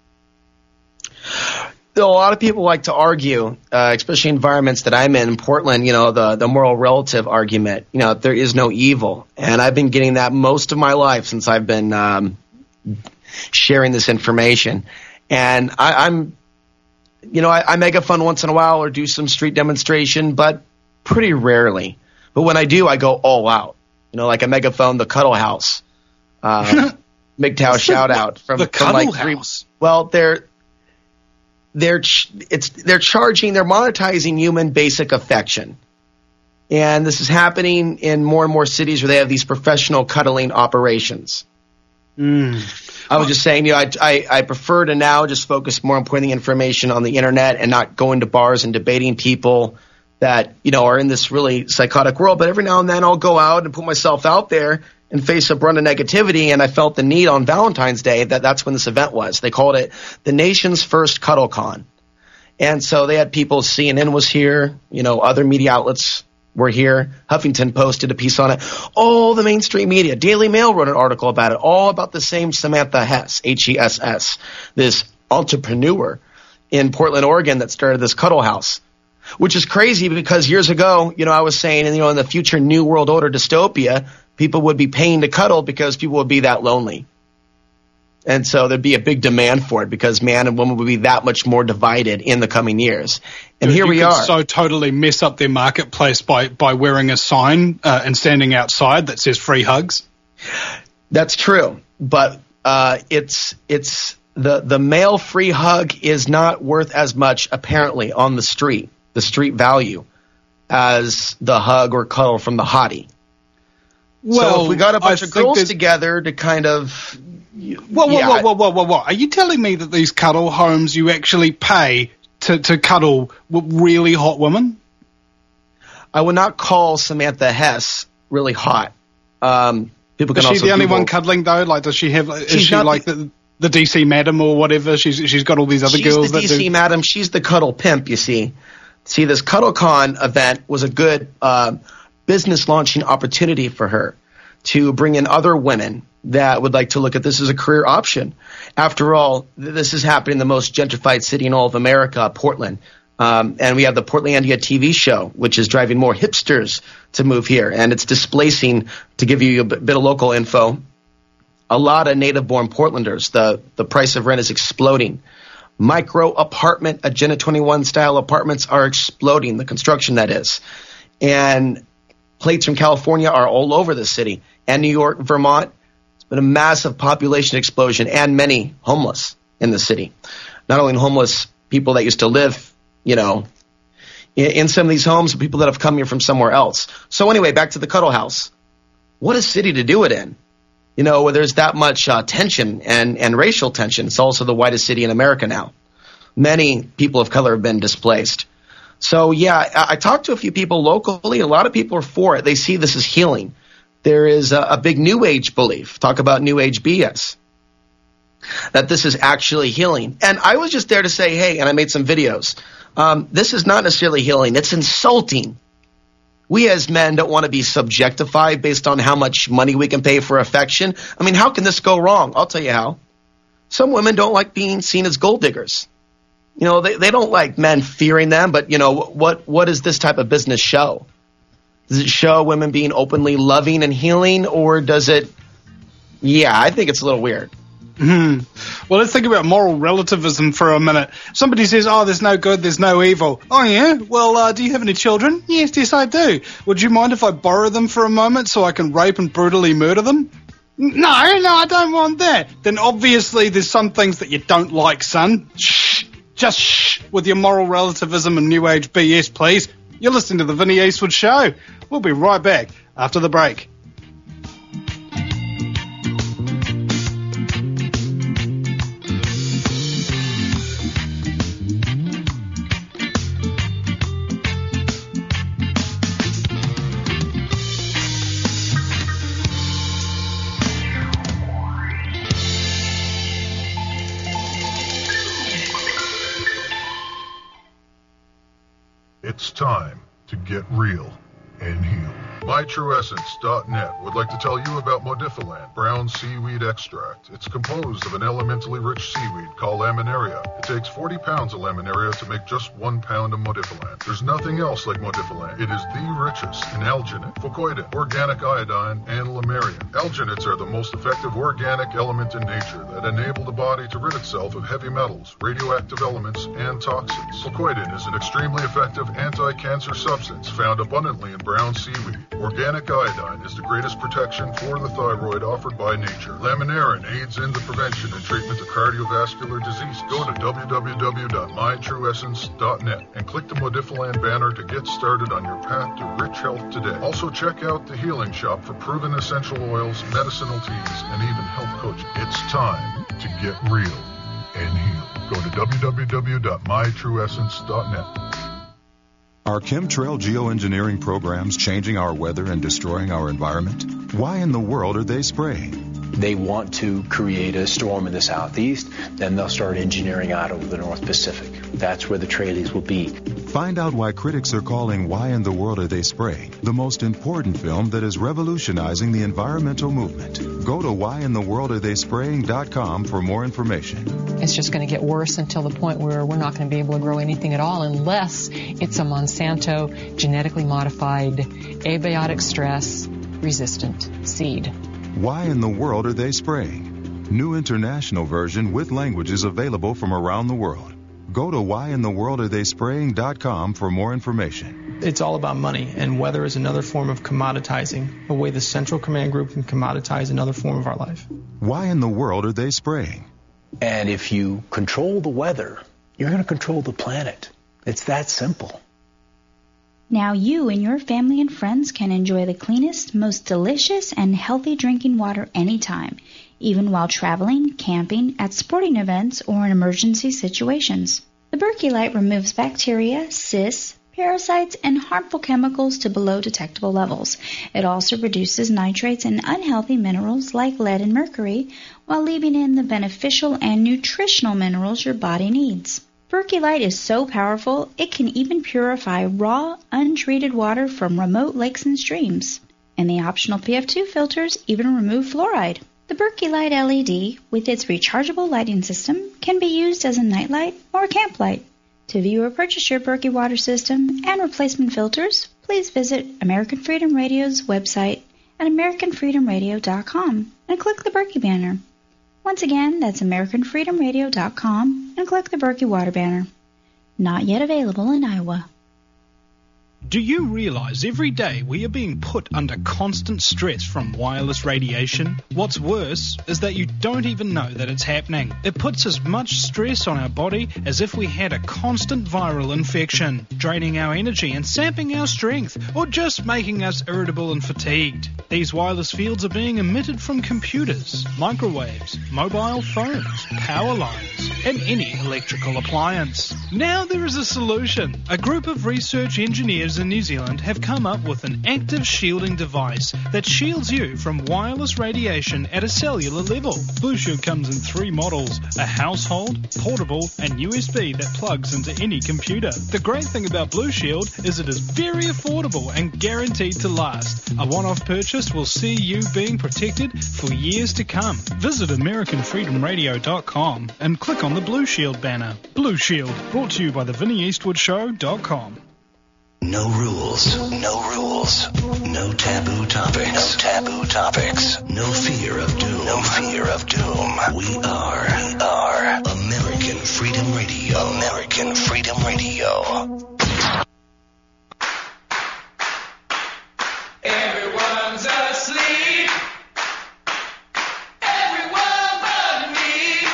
A lot of people like to argue, uh, especially environments that I'm in, in Portland, you know, the, the moral relative argument, you know, there is no evil. And I've been getting that most of my life since I've been um, sharing this information. And I, I'm, you know, I, I make a fun once in a while or do some street demonstration, but pretty rarely. But when I do, I go all out. You know, like a megaphone, the Cuddle House. Uh, M G T O W shout out from, the from Cuddle like three. House. Well, they're. They're ch- it's they're charging they're monetizing human basic affection, and this is happening in more and more cities where they have these professional cuddling operations. Mm. I was just saying, you know, I, I I prefer to now just focus more on putting information on the internet and not going to bars and debating people that you know are in this really psychotic world. But every now and then I'll go out and put myself out there and face a brunt of negativity, and I felt the need on Valentine's Day that that's when this event was. They called it the nation's first CuddleCon. And so they had people, C N N was here, you know, other media outlets were here. Huffington Post did a piece on it. All the mainstream media, Daily Mail wrote an article about it, all about the same Samantha Hess, H E S S, this entrepreneur in Portland, Oregon that started this Cuddle House. Which is crazy because years ago, you know, I was saying, you know, in the future New World Order dystopia, people would be paying to cuddle because people would be that lonely. And so there'd be a big demand for it because man and woman would be that much more divided in the coming years. And you, here you we could are. so totally mess up their marketplace by, by wearing a sign uh, and standing outside that says free hugs. That's true. But uh, it's it's the, the male free hug is not worth as much, apparently, on the street, the street value, as the hug or cuddle from the hottie. Well, so if we got a bunch I of girls there's- together to kind of... Whoa, whoa, yeah, whoa, whoa, whoa, whoa, whoa. Are you telling me that these cuddle homes, you actually pay to, to cuddle with really hot women? I would not call Samantha Hess really hot. Um, people can Is she also the only Google- one cuddling, though? Like, does she have, is She's she not like the, the D C madam or whatever? She's She's got all these other She's girls the that D C do... madam. She's the cuddle pimp, you see. See, this CuddleCon event was a good uh, business launching opportunity for her to bring in other women that would like to look at this as a career option. After all, th- this is happening in the most gentrified city in all of America, Portland. Um, and we have the Portlandia T V show, which is driving more hipsters to move here. And it's displacing, to give you a bit, bit of local info, a lot of native-born Portlanders. The, the price of rent is exploding. Micro apartment, Agenda twenty-one style apartments are exploding, the construction that is. And plates from California are all over the city. And New York, Vermont, it's been a massive population explosion and many homeless in the city. Not only homeless people that used to live, you know, in, in some of these homes, but people that have come here from somewhere else. So anyway, back to the Cuddle House. What a city to do it in. You know, where there's that much uh, tension and, and racial tension. It's also the whitest city in America now. Many people of color have been displaced. So, yeah, I, I talked to a few people locally. A lot of people are for it. They see this as healing. There is a, a big New Age belief. Talk about New Age B S. That this is actually healing. And I was just there to say, hey, and I made some videos. Um, this is not necessarily healing. It's insulting. We as men don't want to be subjectified based on how much money we can pay for affection. I mean, how can this go wrong? I'll tell you how. Some women don't like being seen as gold diggers. You know, they, they don't like men fearing them, but, you know, what what does this type of business show? Does it show women being openly loving and healing, or does it, yeah, I think it's a little weird. Hmm. Well, let's think about moral relativism for a minute. Somebody says, oh, there's no good, there's no evil. Oh, yeah? Well, uh, do you have any children? Yes, yes, I do. Would you mind if I borrow them for a moment so I can rape and brutally murder them? No, no, I don't want that. Then obviously there's some things that you don't like, son. Shh. Just shh with your moral relativism and New Age B S, please. You're listening to the Vinny Eastwood Show. We'll be right back after the break. It's time to get real and heal. my true essence dot net would like to tell you about Modifiland brown seaweed extract. It's composed of an elementally rich seaweed called laminaria. It takes forty pounds of laminaria to make just one pound of Modifiland. There's nothing else like Modifiland. It is the richest in alginate, fucoidin, organic iodine, and lamarian. Alginates are the most effective organic element in nature that enable the body to rid itself of heavy metals, radioactive elements, and toxins. Fucoidin is an extremely effective anti-cancer substance found abundantly in brown seaweed. Organic iodine is the greatest protection for the thyroid offered by nature. Laminarin aids in the prevention and treatment of cardiovascular disease. Go to w w w dot my true essence dot net and click the Modifiland banner to get started on your path to rich health today. Also check out the Healing Shop for proven essential oils, medicinal teas, and even health coaching. It's time to get real and heal. Go to w w w dot my true essence dot net. Are chemtrail geoengineering programs changing our weather and destroying our environment? Why in the world are they spraying? They want to create a storm in the southeast, then they'll start engineering out over the North Pacific. That's where the trailees will be. Find out why critics are calling Why in the World Are They Spraying the most important film that is revolutionizing the environmental movement. Go to why in the world are they spraying dot com for more information. It's just going to get worse until the point where we're not going to be able to grow anything at all unless it's a Monsanto genetically modified, abiotic stress resistant seed. Why in the world are they spraying? New international version with languages available from around the world. Go to why in the world are they spraying dot com for more information. It's all about money, and weather is another form of commoditizing, a way the Central Command Group can commoditize another form of our life. Why in the world are they spraying? And if you control the weather, you're going to control the planet. It's that simple. Now you and your family and friends can enjoy the cleanest, most delicious, and healthy drinking water anytime, even while traveling, camping, at sporting events, or in emergency situations. The Berkey Light removes bacteria, cysts, parasites, and harmful chemicals to below detectable levels. It also reduces nitrates and unhealthy minerals like lead and mercury, while leaving in the beneficial and nutritional minerals your body needs. Berkey Light is so powerful, it can even purify raw, untreated water from remote lakes and streams. And the optional P F two filters even remove fluoride. The Berkey Light L E D, with its rechargeable lighting system, can be used as a nightlight or camp light. To view or purchase your Berkey water system and replacement filters, please visit American Freedom Radio's website at american freedom radio dot com and click the Berkey banner. Once again, that's american freedom radio dot com and click the Berkey water banner. Not yet available in Iowa. Do you realize every day we are being put under constant stress from wireless radiation? What's worse is that you don't even know that it's happening. It puts as much stress on our body as if we had a constant viral infection, draining our energy and sapping our strength, or just making us irritable and fatigued. These wireless fields are being emitted from computers, microwaves, mobile phones, power lines, and any electrical appliance. Now there is a solution. A group of research engineers in New Zealand have come up with an active shielding device that shields you from wireless radiation at a cellular level. Blue Shield comes in three models: a household, portable, and U S B that plugs into any computer. The great thing about Blue Shield is it is very affordable and guaranteed to last. A one-off purchase will see you being protected for years to come. Visit american freedom radio dot com and click on the Blue Shield banner. Blue Shield, brought to you by the Vinnie Eastwood Show dot com. No rules, no rules, no taboo topics, no taboo topics, no fear of doom, no fear of doom. We are, we are American Freedom Radio, American Freedom Radio. Everyone's asleep. Everyone but me.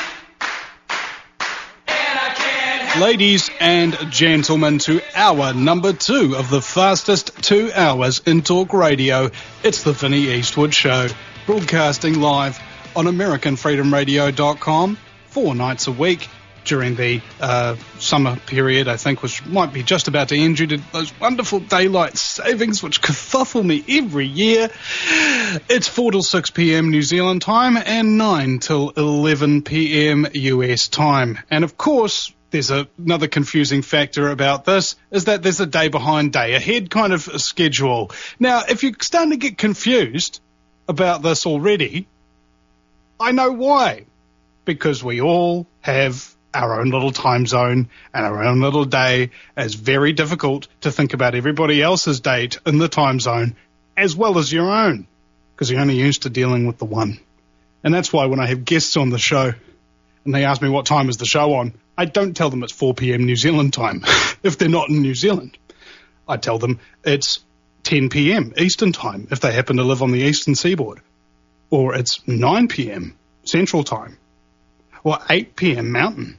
And I can't. Ladies and gentlemen, to hour number two of the fastest two hours in talk radio, it's the Vinnie Eastwood Show, broadcasting live on american freedom radio dot com four nights a week during the uh, summer period, I think, which might be just about to end due to those wonderful daylight savings which kerfuffle me every year. It's four till six p.m. New Zealand time and nine till eleven p.m. U S time. And of course, there's a, another confusing factor about this, is that there's a day behind, day ahead kind of schedule. Now, if you're starting to get confused about this already, I know why. Because we all have our own little time zone and our own little day. It's very difficult to think about everybody else's date in the time zone as well as your own, because you're only used to dealing with the one. And that's why when I have guests on the show and they ask me what time is the show on, I don't tell them it's four p.m. New Zealand time if they're not in New Zealand. I tell them it's ten p.m. Eastern time if they happen to live on the eastern seaboard. Or it's nine p.m. Central time. Or eight p.m. Mountain.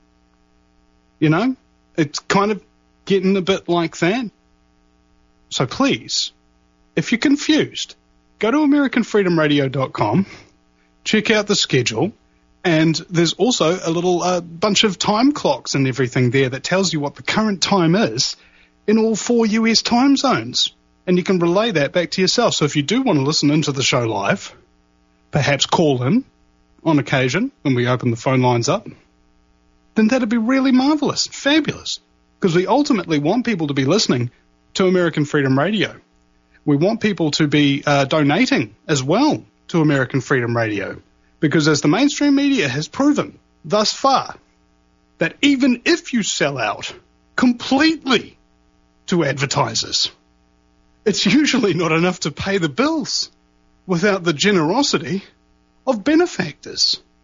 You know, it's kind of getting a bit like that. So please, if you're confused, go to american freedom radio dot com, check out the schedule, and there's also a little uh, bunch of time clocks and everything there that tells you what the current time is in all four U S time zones. And you can relay that back to yourself. So if you do want to listen into the show live, perhaps call in on occasion when we open the phone lines up, then that'd be really marvelous, fabulous, because we ultimately want people to be listening to American Freedom Radio. We want people to be uh, donating as well to American Freedom Radio, because as the mainstream media has proven thus far, that even if you sell out completely to advertisers, it's usually not enough to pay the bills without the generosity of benefactors.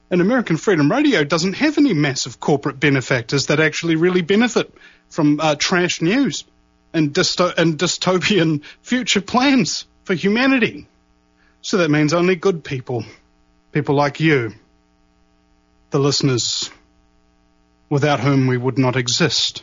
And American Freedom Radio doesn't have any massive corporate benefactors that actually really benefit from uh, trash news and, dysto- and dystopian future plans for humanity. So that means only good people, people like you, the listeners, without whom we would not exist.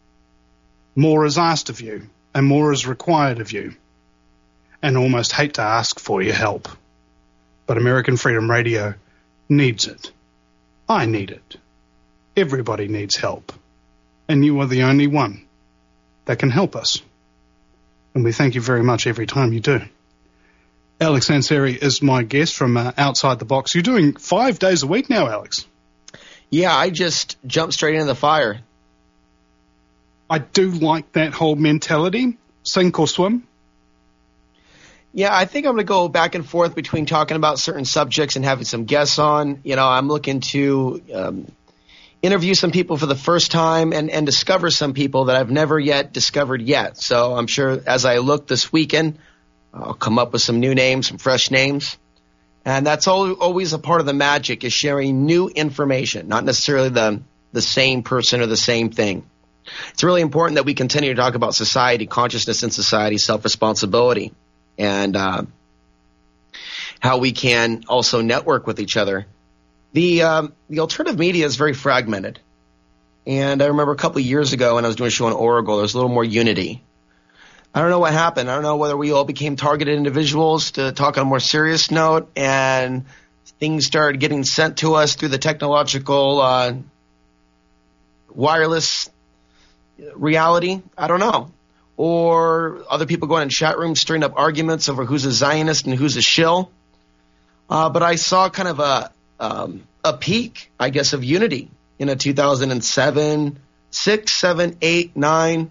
More is asked of you, and more is required of you, and almost hate to ask for your help. But American Freedom Radio needs it. I need it. Everybody needs help. And you are the only one that can help us. And we thank you very much every time you do. Alex Ansari is my guest from uh, Outside the Box. You're doing five days a week now, Alex. Yeah, I just jumped straight into the fire. I do like that whole mentality, sink or swim. Yeah, I think I'm going to go back and forth between talking about certain subjects and having some guests on. You know, I'm looking to um, interview some people for the first time and, and discover some people that I've never yet discovered yet. So I'm sure as I look this weekend, I'll come up with some new names, some fresh names. And that's all, always a part of the magic, is sharing new information, not necessarily the the same person or the same thing. It's really important that we continue to talk about society, consciousness in society, self-responsibility, and uh, how we can also network with each other. The um, the alternative media is very fragmented. And I remember a couple of years ago when I was doing a show on Oracle, there was a little more unity. I don't know what happened. I don't know whether we all became targeted individuals to talk on a more serious note, and things started getting sent to us through the technological uh, wireless reality. I don't know. Or other people going in chat rooms stirring up arguments over who's a Zionist and who's a shill. Uh, but I saw kind of a um, a peak, I guess, of unity in a two thousand seven, six, seven, eight, nine.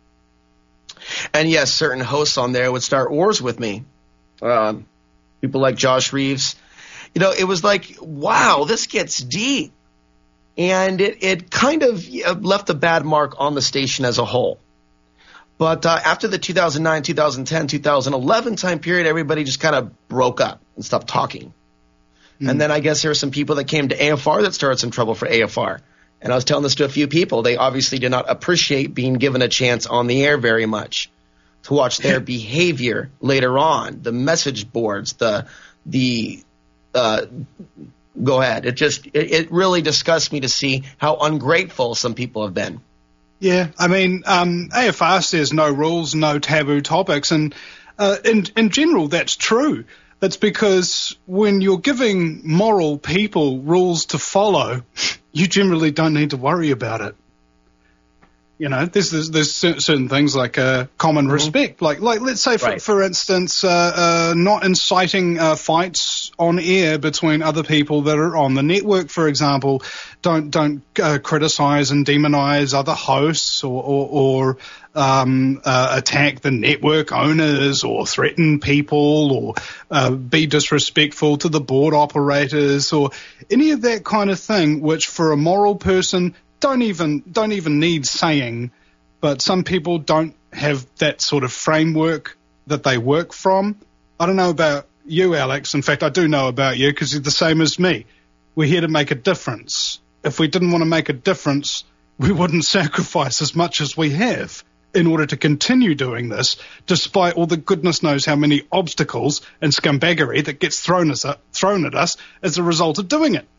And yes, certain hosts on there would start wars with me. Um, people like Josh Reeves. You know, it was like, wow, this gets deep. And it, it kind of left a bad mark on the station as a whole. But uh, after the two thousand nine, two thousand ten, two thousand eleven time period, everybody just kind of broke up and stopped talking. Mm. And then I guess there were some people that came to A F R that started some trouble for A F R. And I was telling this to a few people. They obviously did not appreciate being given a chance on the air very much, to watch their behavior later on, the message boards, the the uh, go ahead. It just it, it really disgusts me to see how ungrateful some people have been. Yeah, I mean, um, A F R says no rules, no taboo topics, and uh, in in general, that's true. That's because when you're giving moral people rules to follow, you generally don't need to worry about it. You know, there's there's, there's certain things like uh, common mm-hmm. respect, like like let's say for, right. for instance, uh, uh, not inciting uh, fights on air between other people that are on the network, for example. Don't don't uh, criticize and demonize other hosts or or, or um, uh, attack the network owners or threaten people or uh, be disrespectful to the board operators or any of that kind of thing, which for a moral person don't even don't even need saying, but some people don't have that sort of framework that they work from. I don't know about you, Alex. In fact, I do know about you because you're the same as me. We're here to make a difference. If we didn't want to make a difference, we wouldn't sacrifice as much as we have in order to continue doing this, despite all the goodness knows how many obstacles and scumbaggery that gets thrown, us, thrown at us as a result of doing it.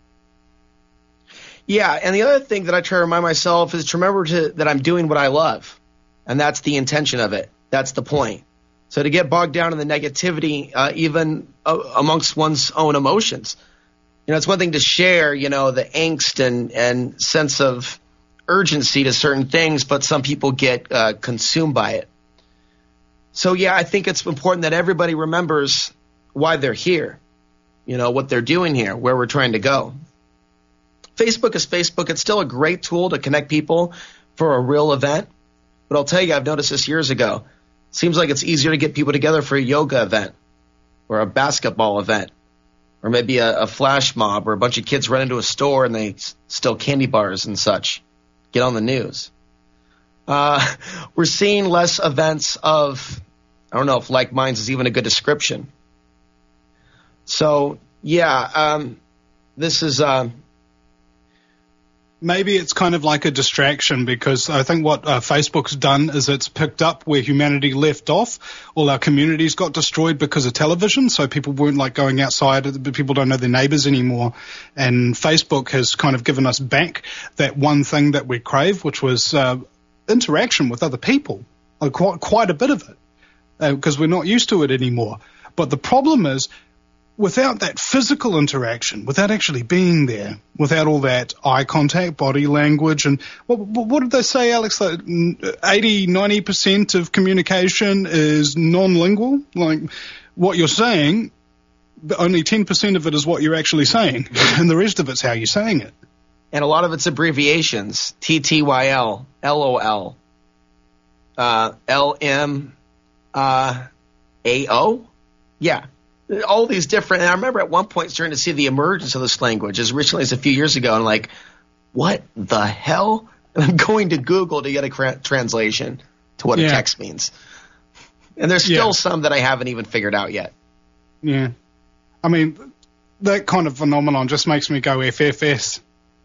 Yeah, and the other thing that I try to remind myself is to remember to, that I'm doing what I love, and that's the intention of it. That's the point. So to get bogged down in the negativity, uh, even uh, amongst one's own emotions, you know, it's one thing to share, you know, the angst and, and sense of urgency to certain things, but some people get uh, consumed by it. So, yeah, I think it's important that everybody remembers why they're here, you know, what they're doing here, where we're trying to go. Facebook is Facebook. It's still a great tool to connect people for a real event. But I'll tell you, I've noticed this years ago. It seems like it's easier to get people together for a yoga event or a basketball event or maybe a, a flash mob or a bunch of kids run into a store and they steal candy bars and such. Get on the news. Uh, we're seeing less events of, I don't know if like minds is even a good description. So, yeah, um, this is. Uh, Maybe it's kind of like a distraction, because I think what uh, Facebook's done is it's picked up where humanity left off. All our communities got destroyed because of television, so people weren't like going outside. People don't know their neighbors anymore. And Facebook has kind of given us back that one thing that we crave, which was uh, interaction with other people, uh, quite, quite a bit of it, because uh, we're not used to it anymore. But the problem is, without that physical interaction, without actually being there, without all that eye contact, body language, and what, what did they say, Alex? Like eighty, ninety percent of communication is non-lingual? Like, what you're saying, but only ten percent of it is what you're actually saying, and the rest of it's how you're saying it. And a lot of it's abbreviations. T T Y L, L O L, uh, L M A O? Yeah. All these different, and I remember at one point starting to see the emergence of this language as recently as a few years ago, and like, what the hell? And I'm going to Google to get a cra- translation to what yeah. a text means. And there's still yeah. some that I haven't even figured out yet. Yeah. I mean, that kind of phenomenon just makes me go F F S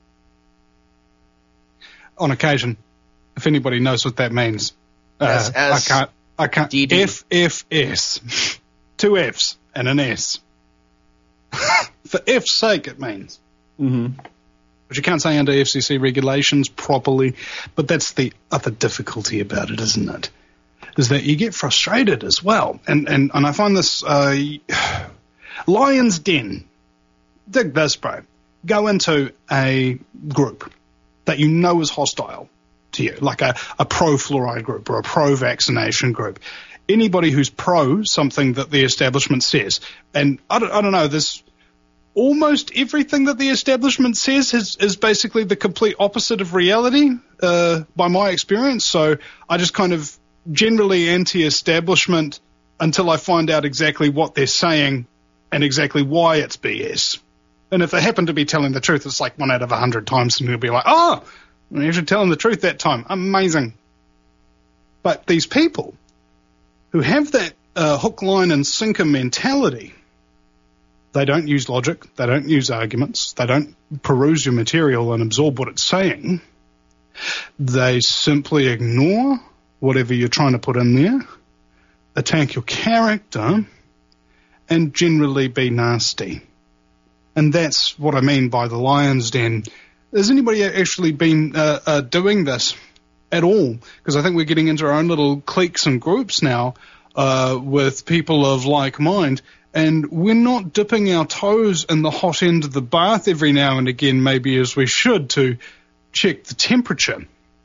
on occasion, if anybody knows what that means. As, uh, as I can't, I can't, D D. F F S. Two F's and an S. For F's sake, it means. Mm-hmm. But you can't say under F C C regulations properly. But that's the other difficulty about it, isn't it? Is that you get frustrated as well. And and, and I find this uh, Lion's Den. Dig this, bro. Go into a group that you know is hostile to you, like a, a pro-fluoride group or a pro-vaccination group. Anybody who's pro something that the establishment says. And I don't, I don't know, there's almost everything that the establishment says is, is basically the complete opposite of reality, uh, by my experience. So I just kind of generally anti-establishment until I find out exactly what they're saying and exactly why it's B S. And if they happen to be telling the truth, it's like one out of a hundred times, and you'll be like, oh, you should tell them the truth that time. Amazing. But these people who have that uh, hook, line, and sinker mentality, they don't use logic, they don't use arguments, they don't peruse your material and absorb what it's saying. They simply ignore whatever you're trying to put in there, attack your character, and generally be nasty. And that's what I mean by the Lion's Den. Has anybody actually been uh, uh, doing this at all? Because I think we're getting into our own little cliques and groups now uh, with people of like mind, and we're not dipping our toes in the hot end of the bath every now and again, maybe as we should, to check the temperature.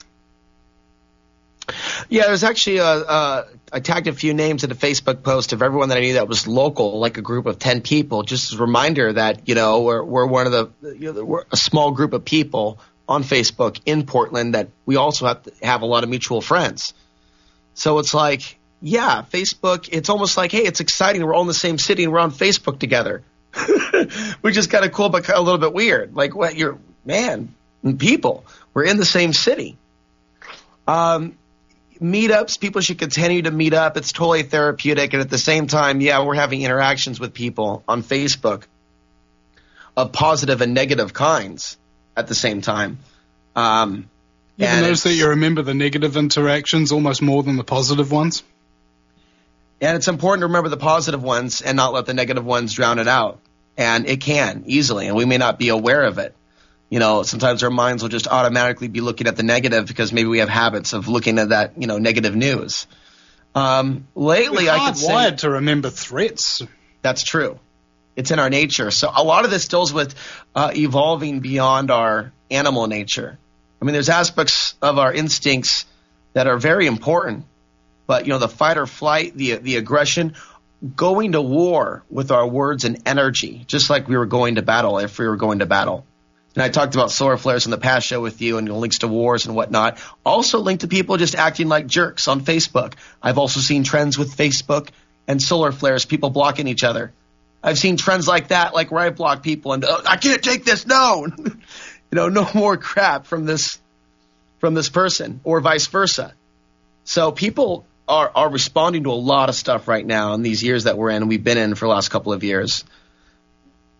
Yeah, there's actually a, uh, I tagged a few names in a Facebook post of everyone that I knew that was local, like a group of ten people, just as a reminder that, you know, we're, we're one of the, you know, we're a small group of people on Facebook in Portland that we also have to have a lot of mutual friends. So it's like, yeah, Facebook, it's almost like, hey, it's exciting. We're all in the same city and we're on Facebook together. Which is kind of cool, but a little bit weird. Like, what, you're, man, people, we're in the same city. Um, meetups, people should continue to meet up. It's totally therapeutic. And at the same time, yeah, we're having interactions with people on Facebook of positive and negative kinds at the same time. Um, you ever notice that you remember the negative interactions almost more than the positive ones? And it's important to remember the positive ones and not let the negative ones drown it out. And it can easily, and we may not be aware of it. You know, sometimes our minds will just automatically be looking at the negative because maybe we have habits of looking at that, you know, negative news. Um, lately, I could say we're hardwired to remember threats. That's true. It's in our nature. So a lot of this deals with uh, evolving beyond our animal nature. I mean, there's aspects of our instincts that are very important, but, you know, the fight or flight, the the aggression, going to war with our words and energy, just like we were going to battle if we were going to battle. And I talked about solar flares in the past show with you and links to wars and whatnot. Also linked to people just acting like jerks on Facebook. I've also seen trends with Facebook and solar flares, people blocking each other. I've seen trends like that, like where I block people and oh, I can't take this, no. you know, no more crap from this from this person or vice versa. So people are, are responding to a lot of stuff right now in these years that we're in and we've been in for the last couple of years.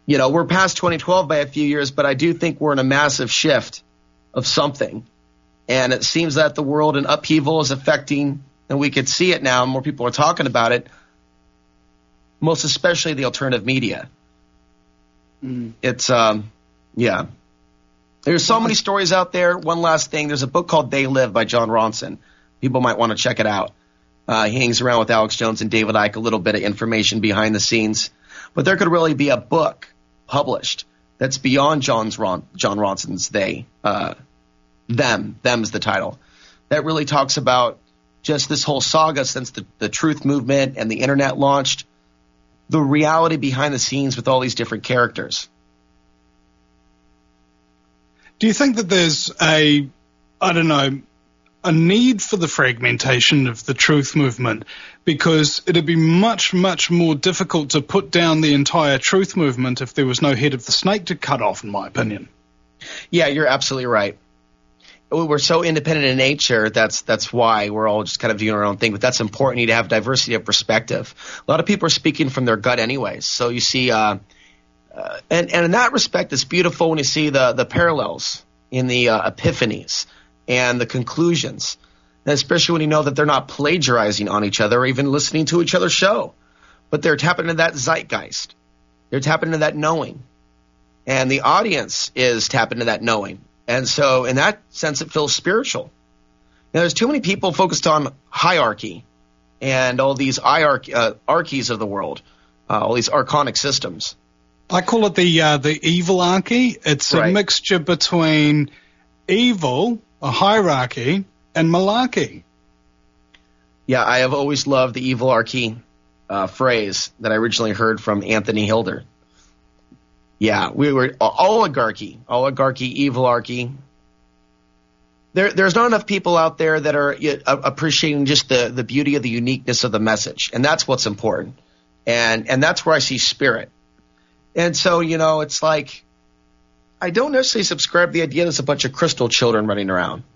you know, we're past twenty twelve by a few years, but I do think we're in a massive shift of something. And it seems that the world in upheaval is affecting, and we could see it now, more people are talking about it, most especially the alternative media. Mm. It's, um, yeah. There's so many stories out there. One last thing, there's a book called They Live by John Ronson. People might want to check it out. Uh, he hangs around with Alex Jones and David Icke, a little bit of information behind the scenes. But there could really be a book published that's beyond John's Ron, John Ronson's They, uh, Them, Them's the title, that really talks about just this whole saga since the, the truth movement and the internet launched, the reality behind the scenes with all these different characters. Do you think that there's a, I don't know, a need for the fragmentation of the truth movement? Because it'd be much, much more difficult to put down the entire truth movement if there was no head of the snake to cut off, in my opinion. Yeah, you're absolutely right. We're so independent in nature, that's that's why we're all just kind of doing our own thing. But that's important. You need to have diversity of perspective. A lot of people are speaking from their gut anyways. So you see, uh, uh, and, and in that respect, it's beautiful when you see the, the parallels in the uh, epiphanies and the conclusions, and especially when you know that they're not plagiarizing on each other or even listening to each other's show, but they're tapping into that zeitgeist. They're tapping into that knowing, and the audience is tapping into that knowing. And so in that sense, it feels spiritual. Now, there's too many people focused on hierarchy and all these hierarchy, uh, archies of the world, uh, all these archonic systems. I call it the uh, the evilarchy. It's Right. a mixture between evil, a hierarchy, and malarkey. Yeah, I have always loved the evilarchy uh, phrase that I originally heard from Anthony Hilder. Yeah, we were oligarchy, oligarchy, evilarchy. There, there's not enough people out there that are uh, appreciating just the, the beauty of the uniqueness of the message, and that's what's important. And and that's where I see spirit. And so, you know, it's like I don't necessarily subscribe to the idea there's a bunch of crystal children running around.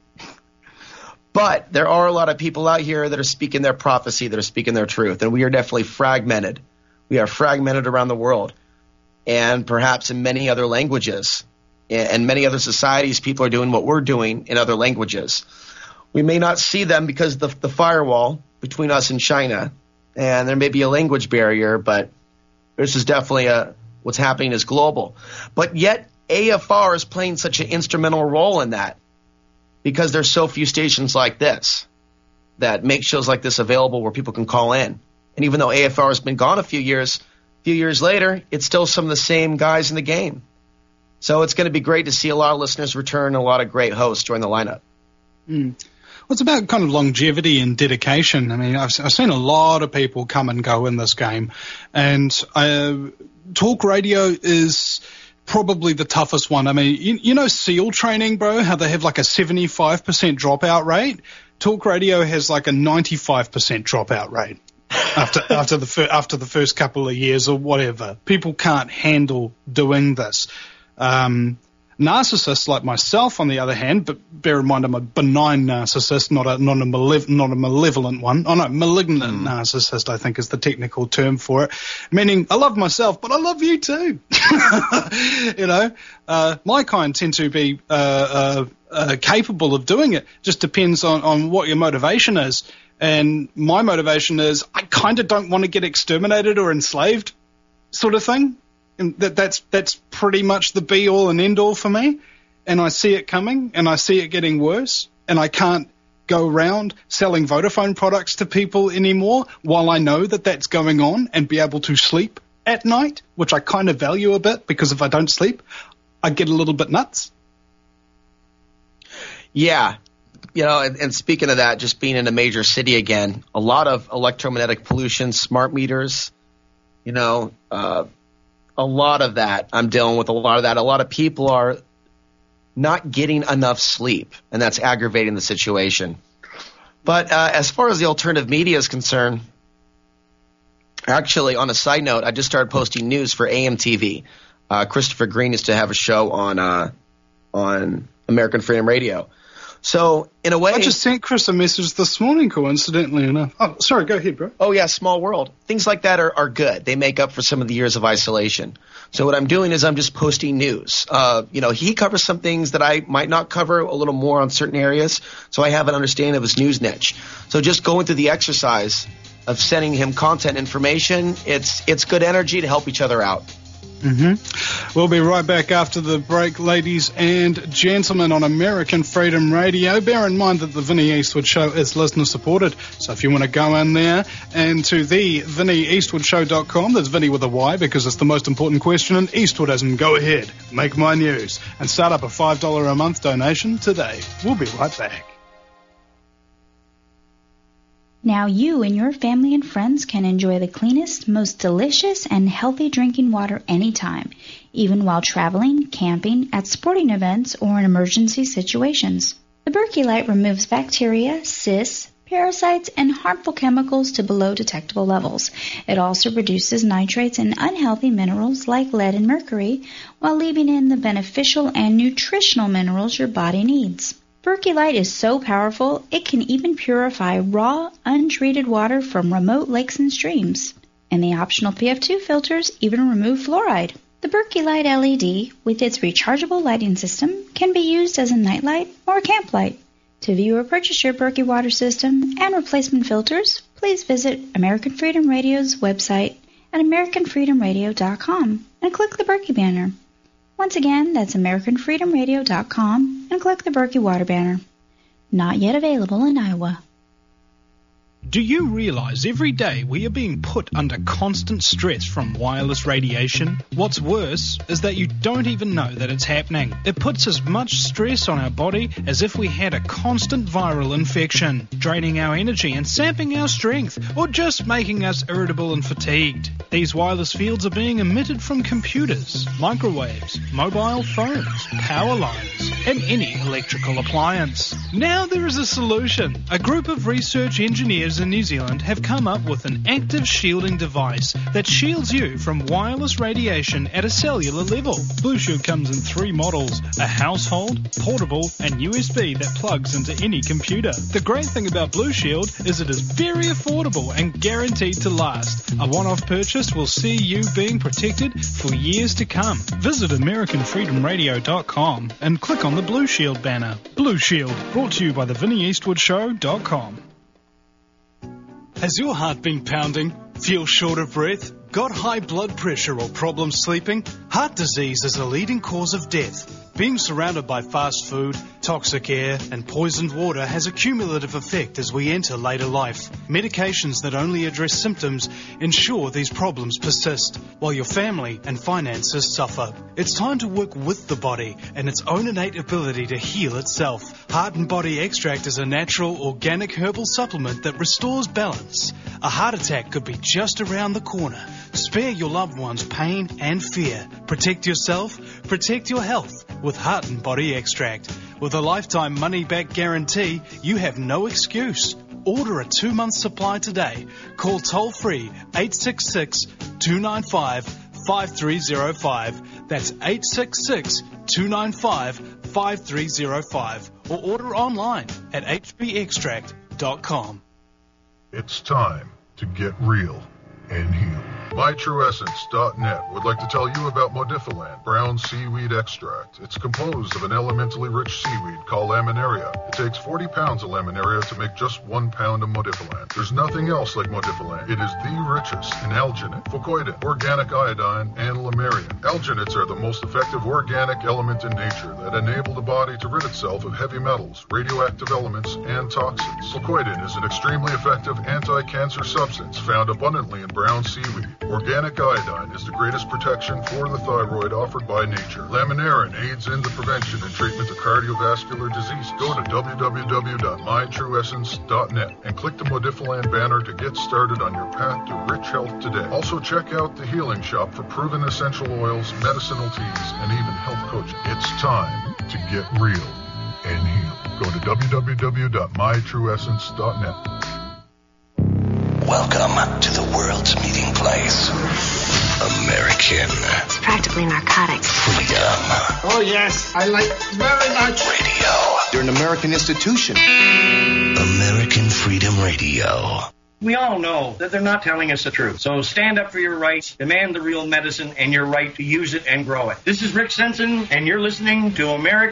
But there are a lot of people out here that are speaking their prophecy, that are speaking their truth, and we are definitely fragmented. We are fragmented around the world, and perhaps in many other languages. And many other societies, people are doing what we're doing in other languages. We may not see them because of the, the firewall between us and China, and there may be a language barrier, but this is definitely a what's happening is global. But yet A F R is playing such an instrumental role in that because there's so few stations like this that make shows like this available where people can call in. And even though A F R has been gone a few years, a few years later, it's still some of the same guys in the game. So it's going to be great to see a lot of listeners return, a lot of great hosts join the lineup. Mm. Well, it's about kind of longevity and dedication. I mean, I've, I've seen a lot of people come and go in this game, and uh, talk radio is probably the toughest one. I mean, you, you know SEAL training, bro, how they have like a seventy-five percent dropout rate? Talk radio has like a ninety-five percent dropout rate after after the fir- after the first couple of years or whatever. People can't handle doing this. Um, narcissists like myself, on the other hand, but bear in mind I'm a benign narcissist, not a not a malev- not a malevolent one. Oh no, malignant mm. narcissist, I think is the technical term for it. Meaning, I love myself, but I love you too. you know, uh, my kind tend to be uh, uh, uh, capable of doing it. Just depends on on what your motivation is. And my motivation is I kind of don't want to get exterminated or enslaved, sort of thing. And that, that's that's pretty much the be-all and end-all for me. And I see it coming, and I see it getting worse. And I can't go around selling Vodafone products to people anymore while I know that that's going on and be able to sleep at night, which I kind of value a bit because if I don't sleep, I get a little bit nuts. Yeah. You know, and, and speaking of that, just being in a major city again, a lot of electromagnetic pollution, smart meters, you know, uh, a lot of that. I'm dealing with a lot of that. A lot of people are not getting enough sleep, and that's aggravating the situation. But uh, as far as the alternative media is concerned, actually, on a side note, I just started posting news for A M T V. Uh, Christopher Green used to have a show on uh, on American Freedom Radio. So in a way, I just sent Chris a message this morning, coincidentally enough. Oh, sorry, go ahead, bro. Oh yeah, small world. Things like that are, are good. They make up for some of the years of isolation. So what I'm doing is I'm just posting news. Uh, you know, he covers some things that I might not cover a little more on certain areas. So I have an understanding of his news niche. So just going through the exercise of sending him content information, it's it's good energy to help each other out. Mm-hmm. We'll be right back after the break, ladies and gentlemen, on American Freedom Radio. Bear in mind that the Vinnie Eastwood Show is listener supported, so if you want to go in there and to the vinnie eastwood show dot com, that's Vinnie with a Y because it's the most important question in Eastwoodism. Go ahead, make my news, and start up a five dollars a month donation today. We'll be right back. Now you and your family and friends can enjoy the cleanest, most delicious, and healthy drinking water anytime, even while traveling, camping, at sporting events, or in emergency situations. The Berkey Light removes bacteria, cysts, parasites, and harmful chemicals to below detectable levels. It also reduces nitrates and unhealthy minerals like lead and mercury, while leaving in the beneficial and nutritional minerals your body needs. Berkey Light is so powerful, it can even purify raw, untreated water from remote lakes and streams. And the optional P F two filters even remove fluoride. The Berkey Light L E D, with its rechargeable lighting system, can be used as a nightlight or a camp light. To view or purchase your Berkey water system and replacement filters, please visit American Freedom Radio's website at american freedom radio dot com and click the Berkey banner. Once again, that's american freedom radio dot com and click the Berkey Water banner. Not yet available in Iowa. Do you realize every day we are being put under constant stress from wireless radiation? What's worse is that you don't even know that it's happening. It puts as much stress on our body as if we had a constant viral infection, draining our energy and sapping our strength, or just making us irritable and fatigued. These wireless fields are being emitted from computers, microwaves, mobile phones, power lines, and any electrical appliance. Now there is a solution. A group of research engineers in New Zealand have come up with an active shielding device that shields you from wireless radiation at a cellular level. Blue Shield comes in three models: a household, portable, and U S B that plugs into any computer. The great thing about Blue Shield is it is very affordable and guaranteed to last. A one-off purchase will see you being protected for years to come. Visit american freedom radio dot com and click on the Blue Shield banner. Blue Shield, brought to you by the vinnie eastwood show dot com. Has your heart been pounding? Feel short of breath? Got high blood pressure or problems sleeping? Heart disease is a leading cause of death. Being surrounded by fast food, toxic air, and poisoned water has a cumulative effect as we enter later life. Medications that only address symptoms ensure these problems persist, while your family and finances suffer. It's time to work with the body and its own innate ability to heal itself. Heart and Body Extract is a natural, organic herbal supplement that restores balance. A heart attack could be just around the corner. Spare your loved ones pain and fear. Protect yourself, protect your health with Heart and Body Extract. With a lifetime money-back guarantee, you have no excuse. Order a two-month supply today. Call toll-free eight six six, two nine five, five three zero five. That's eight six six, two nine five, five three zero five. Or order online at h b extract dot com. It's time to get real and heal. my true essence dot net would like to tell you about Modifiland brown seaweed extract. It's composed of an elementally rich seaweed called laminaria. It takes forty pounds of laminaria to make just one pound of Modifiland. There's nothing else like Modifiland. It is the richest in alginate, fucoidin, organic iodine, and lamarian. Alginates are the most effective organic element in nature that enable the body to rid itself of heavy metals, radioactive elements, and toxins. Fucoidin is an extremely effective anti-cancer substance found abundantly in brown seaweed. Organic iodine is the greatest protection for the thyroid offered by nature. Laminarin aids in the prevention and treatment of cardiovascular disease. Go to w w w dot my true essence dot net and click the Modifiland banner to get started on your path to rich health today. Also check out the Healing Shop for proven essential oils, medicinal teas, and even health coaching. It's time to get real and heal. Go to w w w dot my true essence dot net. Welcome to the world's meeting place. American. It's practically narcotics. Freedom. Oh, yes. I like very much. Radio. You're an American. American institution. American Freedom Radio. We all know that they're not telling us the truth. So stand up for your rights, demand the real medicine, and your right to use it and grow it. This is Rick Sensen, and you're listening to American...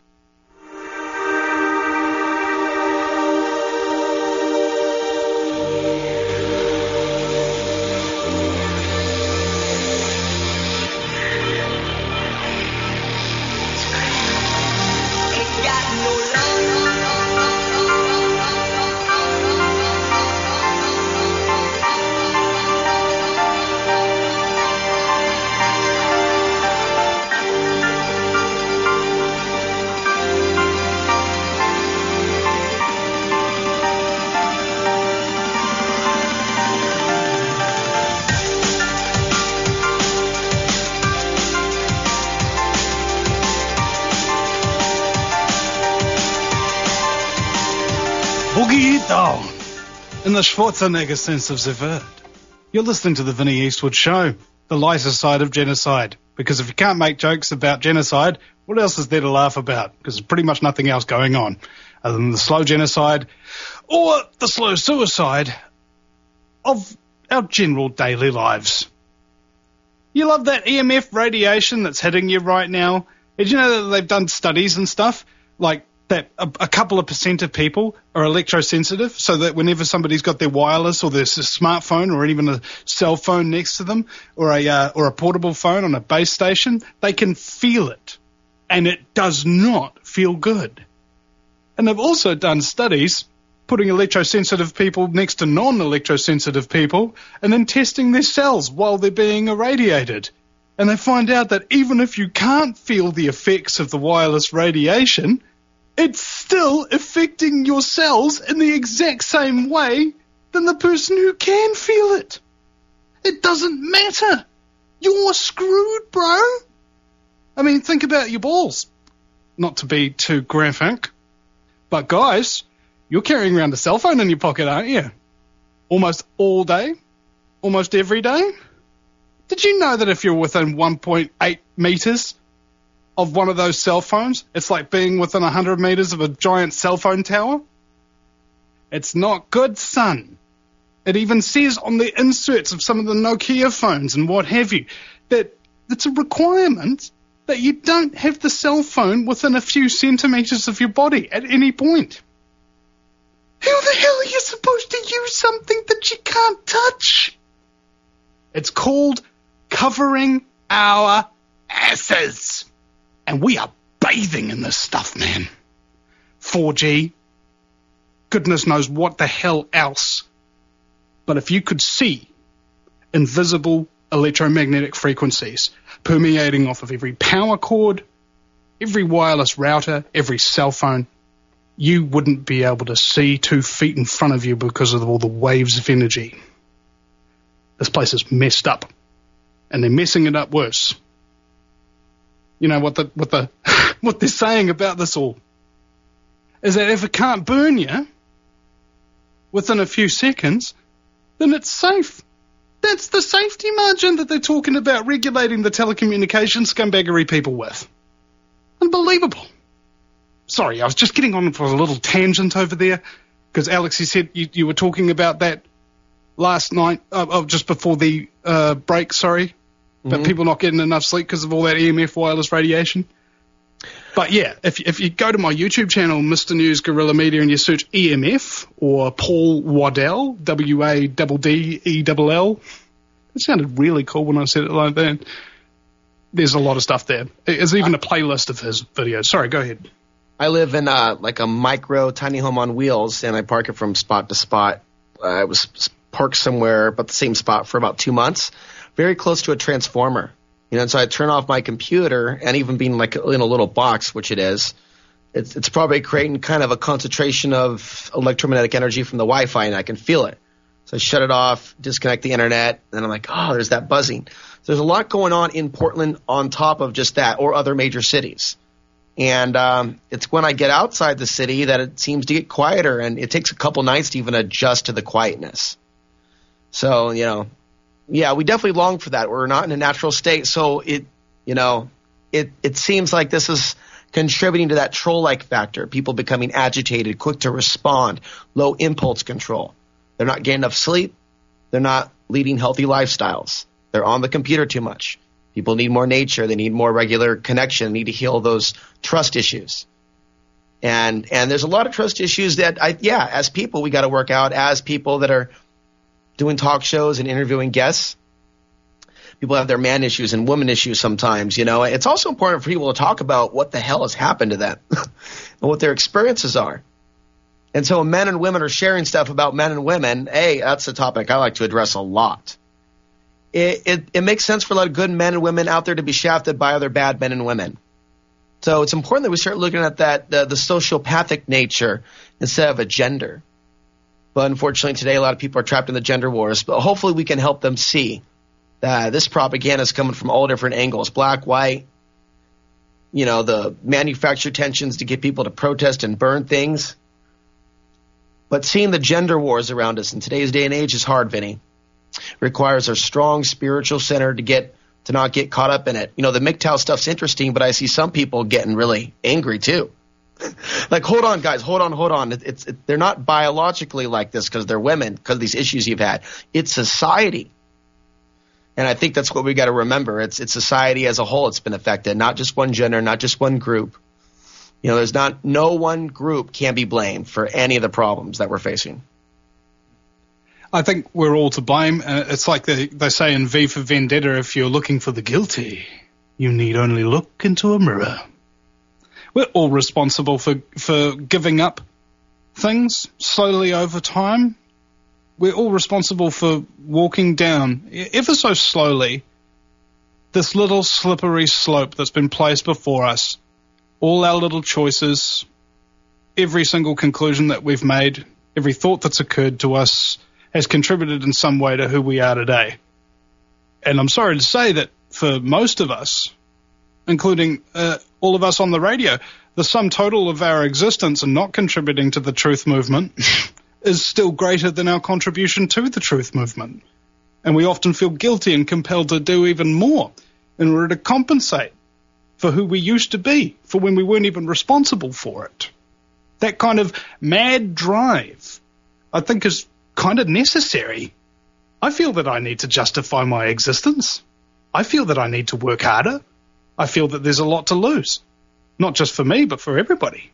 Boogie down, in the Schwarzenegger sense of the word. You're listening to the Vinnie Eastwood Show, the lighter side of genocide. Because if you can't make jokes about genocide, what else is there to laugh about? Because there's pretty much nothing else going on other than the slow genocide or the slow suicide of our general daily lives. You love that E M F radiation that's hitting you right now? Did you know that they've done studies and stuff like that a, a couple of percent of people are electrosensitive, so that whenever somebody's got their wireless or their smartphone or even a cell phone next to them or a uh, or a portable phone on a base station, they can feel it, and it does not feel good. And they've also done studies putting electrosensitive people next to non-electrosensitive people and then testing their cells while they're being irradiated. And they find out that even if you can't feel the effects of the wireless radiation, it's still affecting your cells in the exact same way than the person who can feel it. It doesn't matter. You're screwed, bro. I mean, think about your balls. Not to be too graphic, but guys, you're carrying around a cell phone in your pocket, aren't you? Almost all day? Almost every day? Did you know that if you're within one point eight meters of one of those cell phones, it's like being within one hundred meters of a giant cell phone tower? It's not good, son. It even says on the inserts of some of the Nokia phones and what have you that it's a requirement that you don't have the cell phone within a few centimeters of your body at any point. How the hell are you supposed to use something that you can't touch? It's called covering our asses. And we are bathing in this stuff, man. four G. Goodness knows what the hell else. But if you could see invisible electromagnetic frequencies permeating off of every power cord, every wireless router, every cell phone, you wouldn't be able to see two feet in front of you because of all the waves of energy. This place is messed up. And they're messing it up worse. You know what the what the what they're saying about this all is that if it can't burn you within a few seconds, then it's safe. That's the safety margin that they're talking about regulating the telecommunications scumbaggery people with. Unbelievable. Sorry, I was just getting on for a little tangent over there because Alex, you said you, you were talking about that last night, uh, oh, just before the uh, break, sorry. But mm-hmm. people not getting enough sleep because of all that E M F wireless radiation. But yeah, if if you go to my YouTube channel, Mister News Guerrilla Media, and you search E M F or Paul Waddell, W A D D E L L, it sounded really cool when I said it like that. There's a lot of stuff there. There's even a playlist of his videos. Sorry, go ahead. I live in uh, like a micro tiny home on wheels, and I park it from spot to spot. Uh, I was parked somewhere about the same spot for about two months. Very close to a transformer, you know, and so I turn off my computer, and even being like in a little box, which it is, it's, it's probably creating kind of a concentration of electromagnetic energy from the Wi-Fi, and I can feel it. So I shut it off, disconnect the internet, and then I'm like, oh, there's that buzzing. So there's a lot going on in Portland on top of just that, or other major cities. And um, it's when I get outside the city that it seems to get quieter, and it takes a couple nights to even adjust to the quietness. So, you know, yeah, we definitely long for that. We're not in a natural state, so it, you know, it it seems like this is contributing to that troll-like factor, people becoming agitated, quick to respond, low impulse control. They're not getting enough sleep. They're not leading healthy lifestyles. They're on the computer too much. People need more nature. They need more regular connection. They need to heal those trust issues. And and there's a lot of trust issues that, I, yeah, as people, we got to work out. As people that are doing talk shows and interviewing guests, people have their man issues and woman issues sometimes, you know. It's also important for people to talk about what the hell has happened to them and what their experiences are. And so when men and women are sharing stuff about men and women, hey, that's a topic I like to address a lot. It, it, it makes sense for a lot of good men and women out there to be shafted by other bad men and women. So it's important that we start looking at that, the, the sociopathic nature instead of a gender. But unfortunately today a lot of people are trapped in the gender wars. But hopefully we can help them see that this propaganda is coming from all different angles, black, white, you know, the manufactured tensions to get people to protest and burn things. But seeing the gender wars around us in today's day and age is hard, Vinny. Requires a strong spiritual center to get to not get caught up in it. You know, the M G T O W stuff's interesting, but I see some people getting really angry too. Like, hold on, guys, hold on, hold on. It, it's it, they're not biologically like this because they're women, because of these issues you've had. It's society. And I think that's what we got to remember. It's it's society as a whole it's been affected, not just one gender, not just one group. You know, there's not no one group can be blamed for any of the problems that we're facing. I think we're all to blame. Uh, it's like they, they say in V for Vendetta, if you're looking for the guilty, you need only look into a mirror. We're all responsible for, for giving up things slowly over time. We're all responsible for walking down, ever so slowly, this little slippery slope that's been placed before us. All our little choices, every single conclusion that we've made, every thought that's occurred to us has contributed in some way to who we are today. And I'm sorry to say that for most of us, including uh, all of us on the radio, the sum total of our existence and not contributing to the truth movement is still greater than our contribution to the truth movement. And we often feel guilty and compelled to do even more in order to compensate for who we used to be, for when we weren't even responsible for it. That kind of mad drive, I think, is kind of necessary. I feel that I need to justify my existence. I feel that I need to work harder. I feel that there's a lot to lose, not just for me, but for everybody.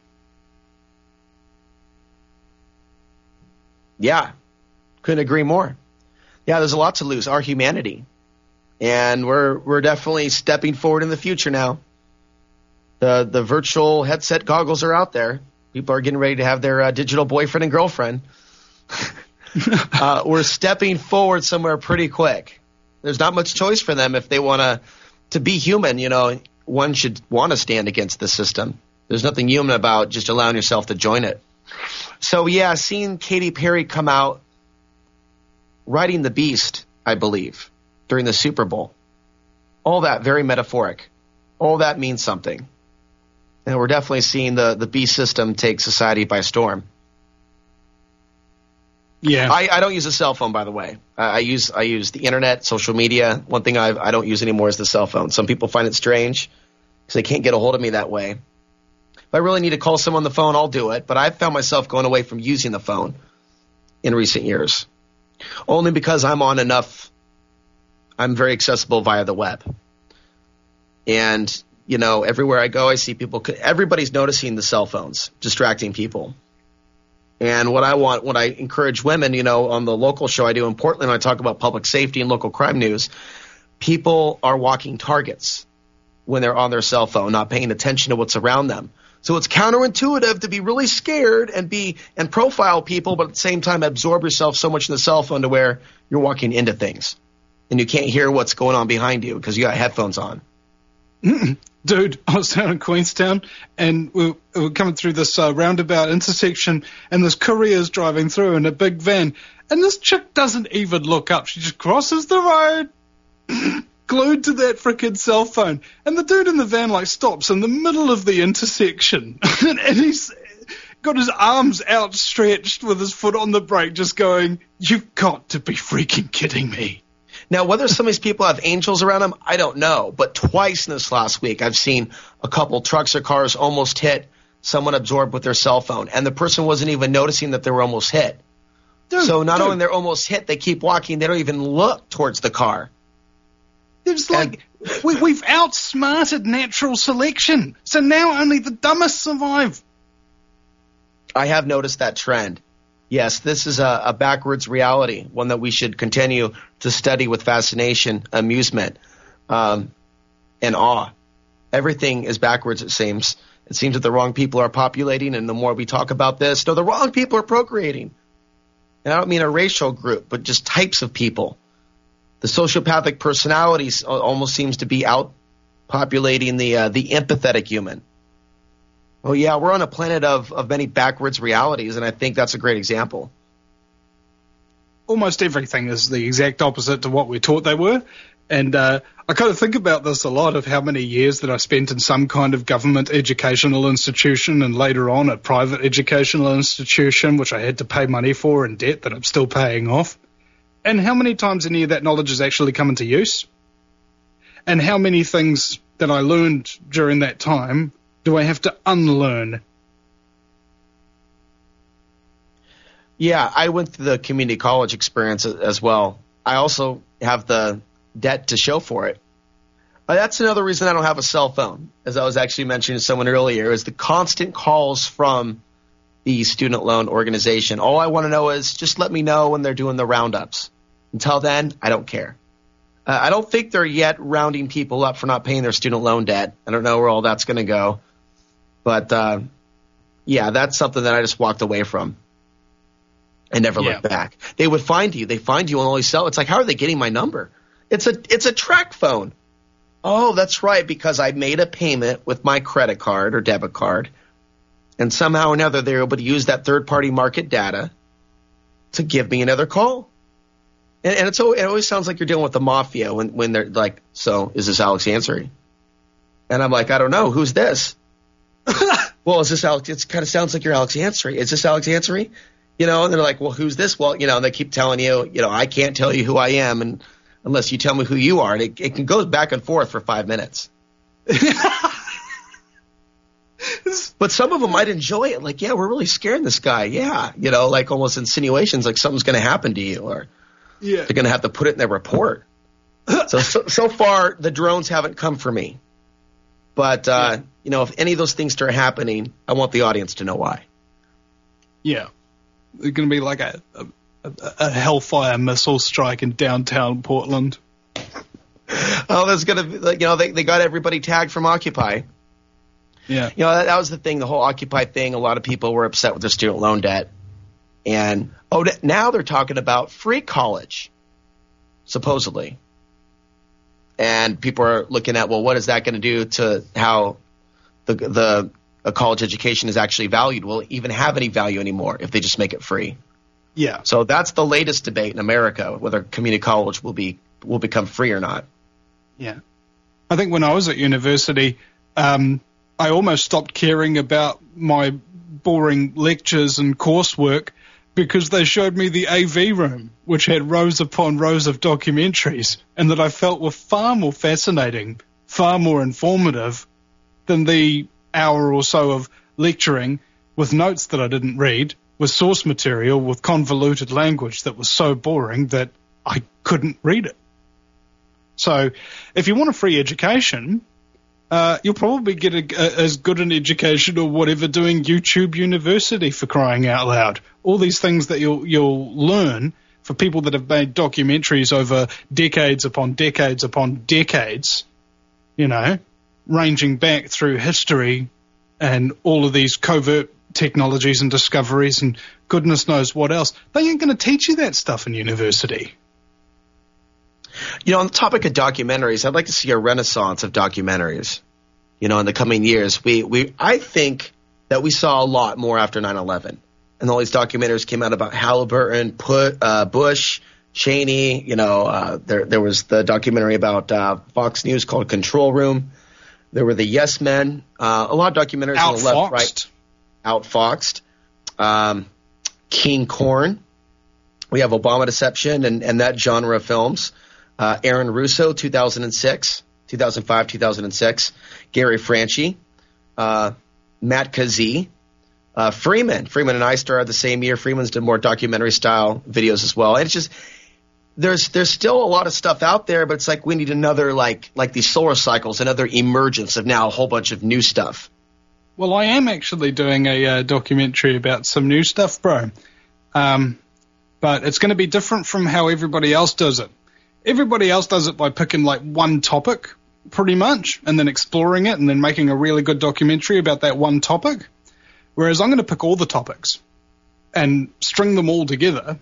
Yeah, couldn't agree more. Yeah, there's a lot to lose, our humanity. And we're we're definitely stepping forward in the future now. The the virtual headset goggles are out there. People are getting ready to have their uh, digital boyfriend and girlfriend. uh, we're stepping forward somewhere pretty quick. There's not much choice for them if they want to to be human. You know, one should want to stand against the system. There's nothing human about just allowing yourself to join it. So, yeah, seeing Katy Perry come out riding the beast, I believe, during the Super Bowl, all that very metaphoric. All that means something. And we're definitely seeing the, the beast system take society by storm. Yeah, I, I don't use a cell phone, by the way. I, I use I use the internet, social media. One thing I've, I don't use anymore is the cell phone. Some people find it strange because they can't get a hold of me that way. If I really need to call someone on the phone, I'll do it. But I've found myself going away from using the phone in recent years, only because I'm on enough. I'm very accessible via the web, and you know, everywhere I go, I see people. Everybody's noticing the cell phones distracting people. And what I want, what I encourage women, you know, on the local show I do in Portland, when I talk about public safety and local crime news, people are walking targets when they're on their cell phone, not paying attention to what's around them. So it's counterintuitive to be really scared and be and profile people, but at the same time absorb yourself so much in the cell phone to where you're walking into things and you can't hear what's going on behind you because you got headphones on. Dude, I was down in Queenstown, and we we're coming through this uh, roundabout intersection, and this courier's driving through in a big van, and this chick doesn't even look up. She just crosses the road, glued to that frickin' cell phone, and the dude in the van, like, stops in the middle of the intersection, and, and he's got his arms outstretched with his foot on the brake, just going, "You've got to be freaking kidding me." Now, whether some of these people have angels around them, I don't know. But twice in this last week, I've seen a couple trucks or cars almost hit someone absorbed with their cell phone, and the person wasn't even noticing that they were almost hit. Dude, so not dude. only they're almost hit, they keep walking. They don't even look towards the car. It's like and, we, we've outsmarted natural selection, so now only the dumbest survive. I have noticed that trend. Yes, this is a, a backwards reality, one that we should continue to study with fascination, amusement, um, and awe. Everything is backwards, it seems. It seems that the wrong people are populating, and the more we talk about this, no, the wrong people are procreating. And I don't mean a racial group, but just types of people. The sociopathic personalities almost seems to be outpopulating the uh, the empathetic human. Oh, yeah, we're on a planet of, of many backwards realities, and I think that's a great example. Almost everything is the exact opposite to what we're taught they were. And uh, I kind of think about this a lot, of how many years that I spent in some kind of government educational institution and later on a private educational institution, which I had to pay money for in debt that I'm still paying off. And how many times any of that knowledge has actually come into use? And how many things that I learned during that time do I have to unlearn? Yeah, I went through the community college experience as well. I also have the debt to show for it. Uh, that's another reason I don't have a cell phone, as I was actually mentioning to someone earlier, is the constant calls from the student loan organization. All I want to know is just let me know when they're doing the roundups. Until then, I don't care. Uh, I don't think they're yet rounding people up for not paying their student loan debt. I don't know where all that's going to go. But, uh, yeah, that's something that I just walked away from and never yeah. looked back. They would find you. They find you on all these cell. It's like, how are they getting my number? It's a it's a track phone. Oh, that's right, because I made a payment with my credit card or debit card, and somehow or another they're able to use that third-party market data to give me another call. And, and it's it always sounds like you're dealing with the mafia when, when they're like, so is this Alex Ansary? And I'm like, I don't know. Who's this? Well, is this Alex? It kind of sounds like you're Alex Ansary. Is this Alex Ansary? You know, and they're like, well, who's this? Well, you know, and they keep telling you, you know, I can't tell you who I am and unless you tell me who you are. And it, it can go back and forth for five minutes. But some of them might enjoy it. Like, yeah, we're really scaring this guy. Yeah. You know, like almost insinuations like something's going to happen to you or yeah. they're going to have to put it in their report. so, so so far, the drones haven't come for me. But, uh, yeah. you know, if any of those things start happening, I want the audience to know why. Yeah. It's going to be like a, a, a Hellfire missile strike in downtown Portland. Oh, there's going to be, like, you know, they, they got everybody tagged from Occupy. Yeah. You know, that, that was the thing, the whole Occupy thing. A lot of people were upset with their student loan debt. And, oh, now they're talking about free college, supposedly. And people are looking at, well, what is that going to do to how the the a college education is actually valued? Will it even have any value anymore if they just make it free? Yeah. So that's the latest debate in America, whether community college will be will become free or not. Yeah. I think when I was at university, um, I almost stopped caring about my boring lectures and coursework because they showed me the A V room, which had rows upon rows of documentaries, and that I felt were far more fascinating, far more informative than the hour or so of lecturing with notes that I didn't read, with source material, with convoluted language that was so boring that I couldn't read it. So if you want a free education, uh, you'll probably get a, a, as good an education or whatever doing YouTube University, for crying out loud. All these things that you'll you'll learn for people that have made documentaries over decades upon decades upon decades, you know, ranging back through history and all of these covert technologies and discoveries and goodness knows what else. They ain't going to teach you that stuff in university. You know, on the topic of documentaries, I'd like to see a renaissance of documentaries, you know, in the coming years. We, we, I think that we saw a lot more after nine eleven. And all these documentaries came out about Halliburton, put, uh, Bush, Cheney. You know, uh, there there was the documentary about uh, Fox News called Control Room. There were the Yes Men. Uh, a lot of documentaries on the left, right. Outfoxed. Um, King Corn. We have Obama Deception and, and that genre of films. Uh, Aaron Russo, two thousand six, two thousand five, two thousand six. Gary Franchi, uh, Matt Kazee, uh, Freeman. Freeman and I started the same year. Freeman's did more documentary-style videos as well. And it's just there's there's still a lot of stuff out there, but it's like we need another, like like these solar cycles, another emergence of now a whole bunch of new stuff. Well, I am actually doing a uh, documentary about some new stuff, bro. Um, but it's going to be different from how everybody else does it. Everybody else does it by picking like one topic, pretty much, and then exploring it and then making a really good documentary about that one topic. Whereas I'm going to pick all the topics and string them all together,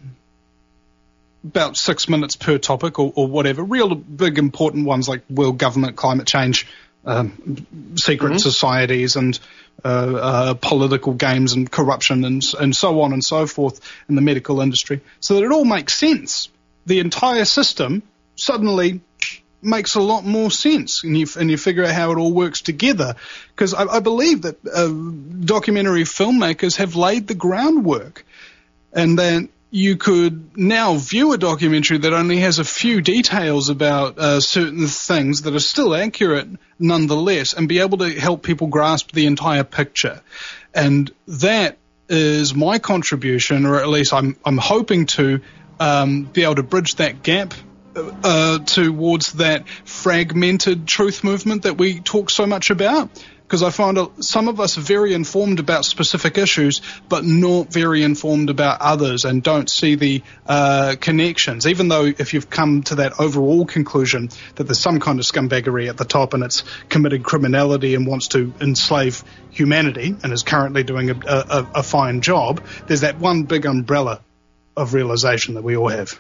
about six minutes per topic or, or whatever, real big important ones like world government, climate change, um, secret mm-hmm. societies and uh, uh, political games and corruption and, and so on and so forth in the medical industry, so that it all makes sense. The entire system suddenly makes a lot more sense, and you, and you figure out how it all works together. Because I, I believe that uh, documentary filmmakers have laid the groundwork, and then you could now view a documentary that only has a few details about uh, certain things that are still accurate nonetheless, and be able to help people grasp the entire picture. And that is my contribution, or at least I'm I'm hoping to um, be able to bridge that gap uh, towards that fragmented truth movement that we talk so much about. Because I find some of us are very informed about specific issues, but not very informed about others, and don't see the uh, connections. Even though if you've come to that overall conclusion that there's some kind of scumbaggery at the top and it's committed criminality and wants to enslave humanity and is currently doing a, a, a fine job, there's that one big umbrella of realization that we all have.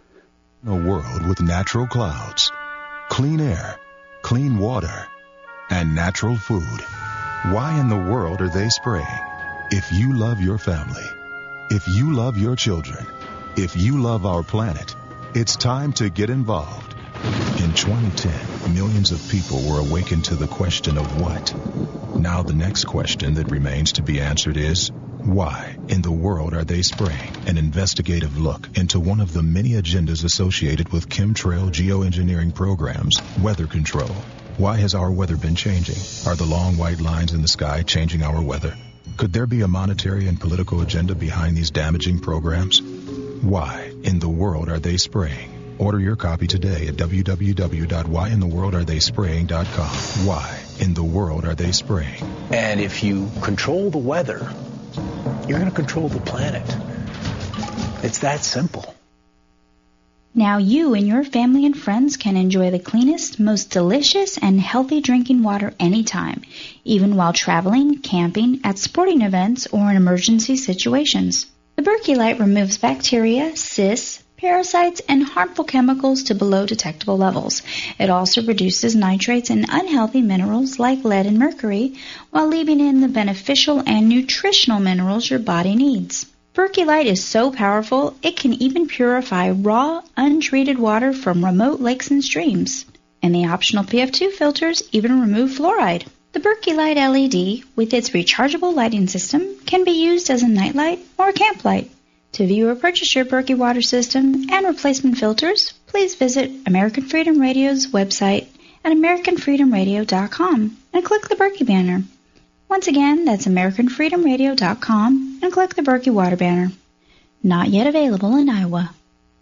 A world with natural clouds, clean air, clean water, and natural food. Why in the world are they spraying? If you love your family, if you love your children, if you love our planet, it's time to get involved. In twenty ten, millions of people were awakened to the question of what? Now the next question that remains to be answered is, why in the world are they spraying? An investigative look into one of the many agendas associated with chemtrail geoengineering programs, weather control. Why has our weather been changing? Are the long white lines in the sky changing our weather? Could there be a monetary and political agenda behind these damaging programs? Why in the world are they spraying? Order your copy today at w w w dot why in the world are they spraying dot com. Why in the world are they spraying? And if you control the weather, you're going to control the planet. It's that simple. Now you and your family and friends can enjoy the cleanest, most delicious, and healthy drinking water anytime, even while traveling, camping, at sporting events, or in emergency situations. The Berkey Light removes bacteria, cysts, parasites, and harmful chemicals to below detectable levels. It also reduces nitrates and unhealthy minerals like lead and mercury, while leaving in the beneficial and nutritional minerals your body needs. Berkey Light is so powerful, it can even purify raw, untreated water from remote lakes and streams. And the optional P F two filters even remove fluoride. The Berkey Light L E D, with its rechargeable lighting system, can be used as a nightlight or a camp light. To view or purchase your Berkey water system and replacement filters, please visit American Freedom Radio's website at american freedom radio dot com and click the Berkey banner. Once again, that's american freedom radio dot com and click the Berkey Water banner. Not yet available in Iowa.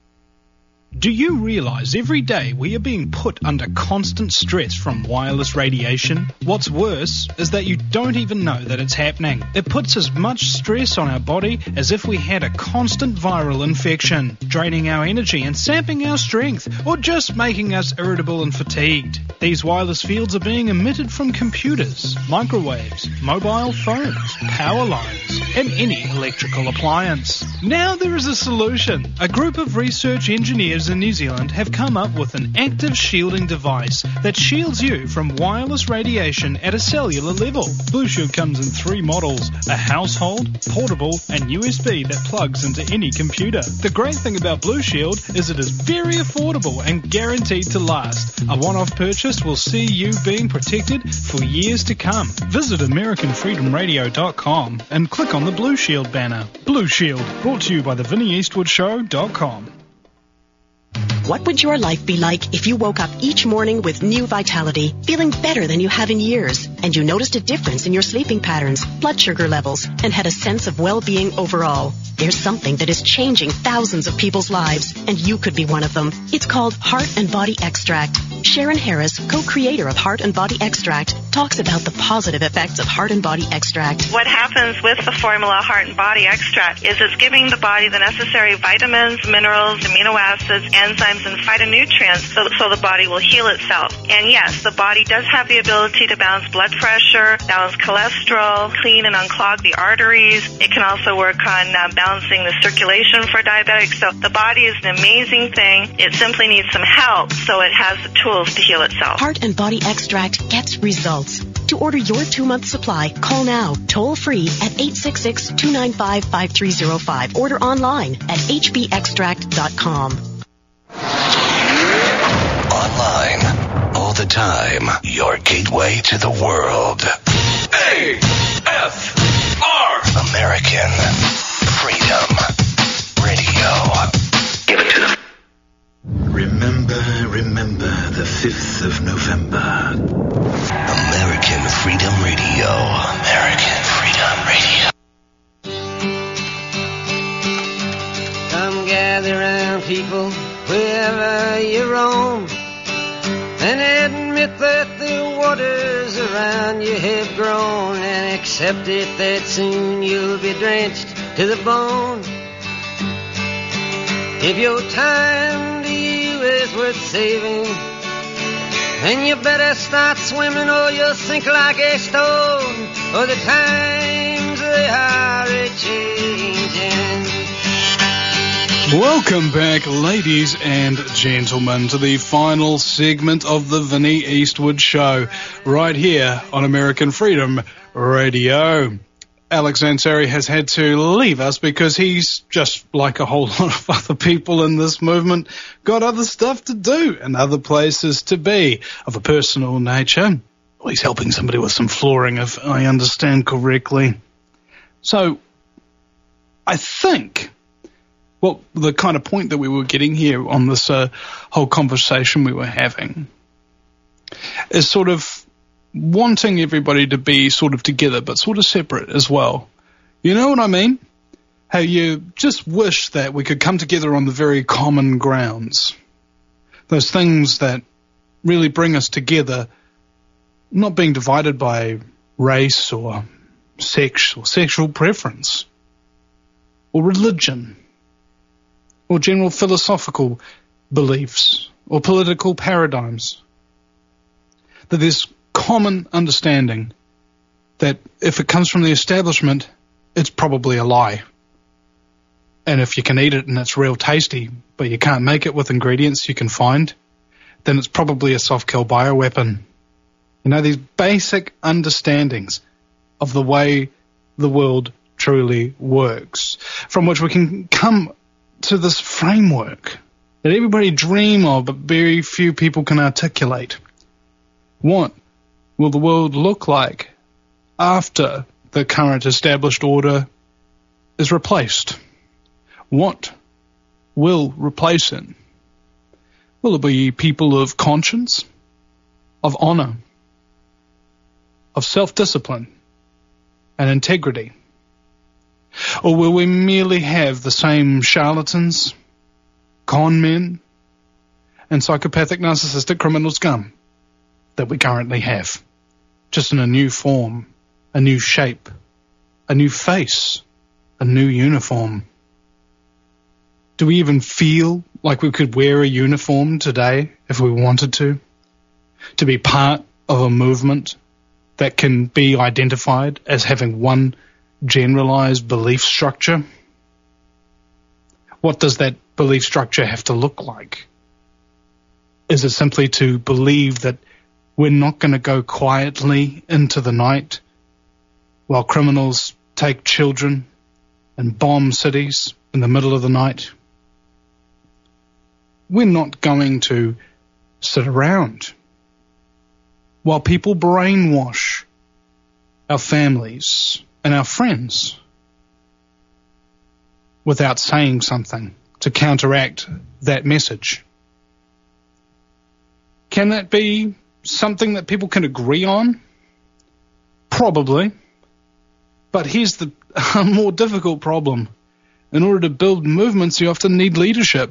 Do you realize every day we are being put under constant stress from wireless radiation? What's worse is that you don't even know that it's happening. It puts as much stress on our body as if we had a constant viral infection, draining our energy and sapping our strength, or just making us irritable and fatigued. These wireless fields are being emitted from computers, microwaves, mobile phones, power lines, and any electrical appliance. Now there is a solution. A group of research engineers in New Zealand have come up with an active shielding device that shields you from wireless radiation at a cellular level. Blue Shield comes in three models: a household, portable, and U S B that plugs into any computer. The great thing about Blue Shield is it is very affordable and guaranteed to last. A one-off purchase will see you being protected for years to come. Visit american freedom radio dot com and click on the Blue Shield banner. Blue Shield, brought to you by the Vinnie Eastwood Show dot com. What would your life be like if you woke up each morning with new vitality, feeling better than you have in years, and you noticed a difference in your sleeping patterns, blood sugar levels, and had a sense of well-being overall? There's something that is changing thousands of people's lives, and you could be one of them. It's called Heart and Body Extract. Sharon Harris, co-creator of Heart and Body Extract, talks about the positive effects of Heart and Body Extract. What happens with the formula Heart and Body Extract is it's giving the body the necessary vitamins, minerals, amino acids, enzymes, and phytonutrients so, so the body will heal itself. And yes, the body does have the ability to balance blood pressure, balance cholesterol, clean and unclog the arteries. It can also work on uh, balancing the circulation for diabetics. So the body is an amazing thing. It simply needs some help, so it has the tools to heal itself. Heart and Body Extract gets results. To order your two-month supply, call now, toll-free at eight six six, two nine five, five three zero five. Order online at h b extract dot com. Online, all the time, your gateway to the world. A F R American Freedom Radio. Give it to them. Remember, remember the fifth of November. American Freedom Radio. American Freedom Radio. Come gather round, people, wherever you roam, and admit that the waters around you have grown, and accept it that soon you'll be drenched to the bone. If your time to you is worth saving, then you better start swimming or you'll sink like a stone, for the times they are a-changing. Welcome back, ladies and gentlemen, to the final segment of the Vinnie Eastwood Show, right here on American Freedom Radio. Alex Ansari has had to leave us because he's, just like a whole lot of other people in this movement, got other stuff to do and other places to be of a personal nature. Well, he's helping somebody with some flooring, if I understand correctly. So, I think, well, the kind of point that we were getting here on this uh, whole conversation we were having is sort of wanting everybody to be sort of together, but sort of separate as well. You know what I mean? How you just wish that we could come together on the very common grounds. Those things that really bring us together, not being divided by race or sex or sexual preference or religion or general philosophical beliefs or political paradigms. That there's common understanding that if it comes from the establishment, it's probably a lie. And if you can eat it and it's real tasty, but you can't make it with ingredients you can find, then it's probably a soft-kill bioweapon. You know, these basic understandings of the way the world truly works, from which we can come to this framework that everybody dream of, but very few people can articulate. What will the world look like after the current established order is replaced? What will replace it? Will it be people of conscience, of honor, of self-discipline and integrity? Or will we merely have the same charlatans, con men, and psychopathic narcissistic criminal scum that we currently have, just in a new form, a new shape, a new face, a new uniform? Do we even feel like we could wear a uniform today if we wanted to? To be part of a movement that can be identified as having one generalized belief structure? What does that belief structure have to look like? Is it simply to believe that we're not going to go quietly into the night while criminals take children and bomb cities in the middle of the night? We're not going to sit around while people brainwash our families and our friends without saying something to counteract that message. Can that be something that people can agree on? Probably. But here's the more difficult problem. In order to build movements, you often need leadership.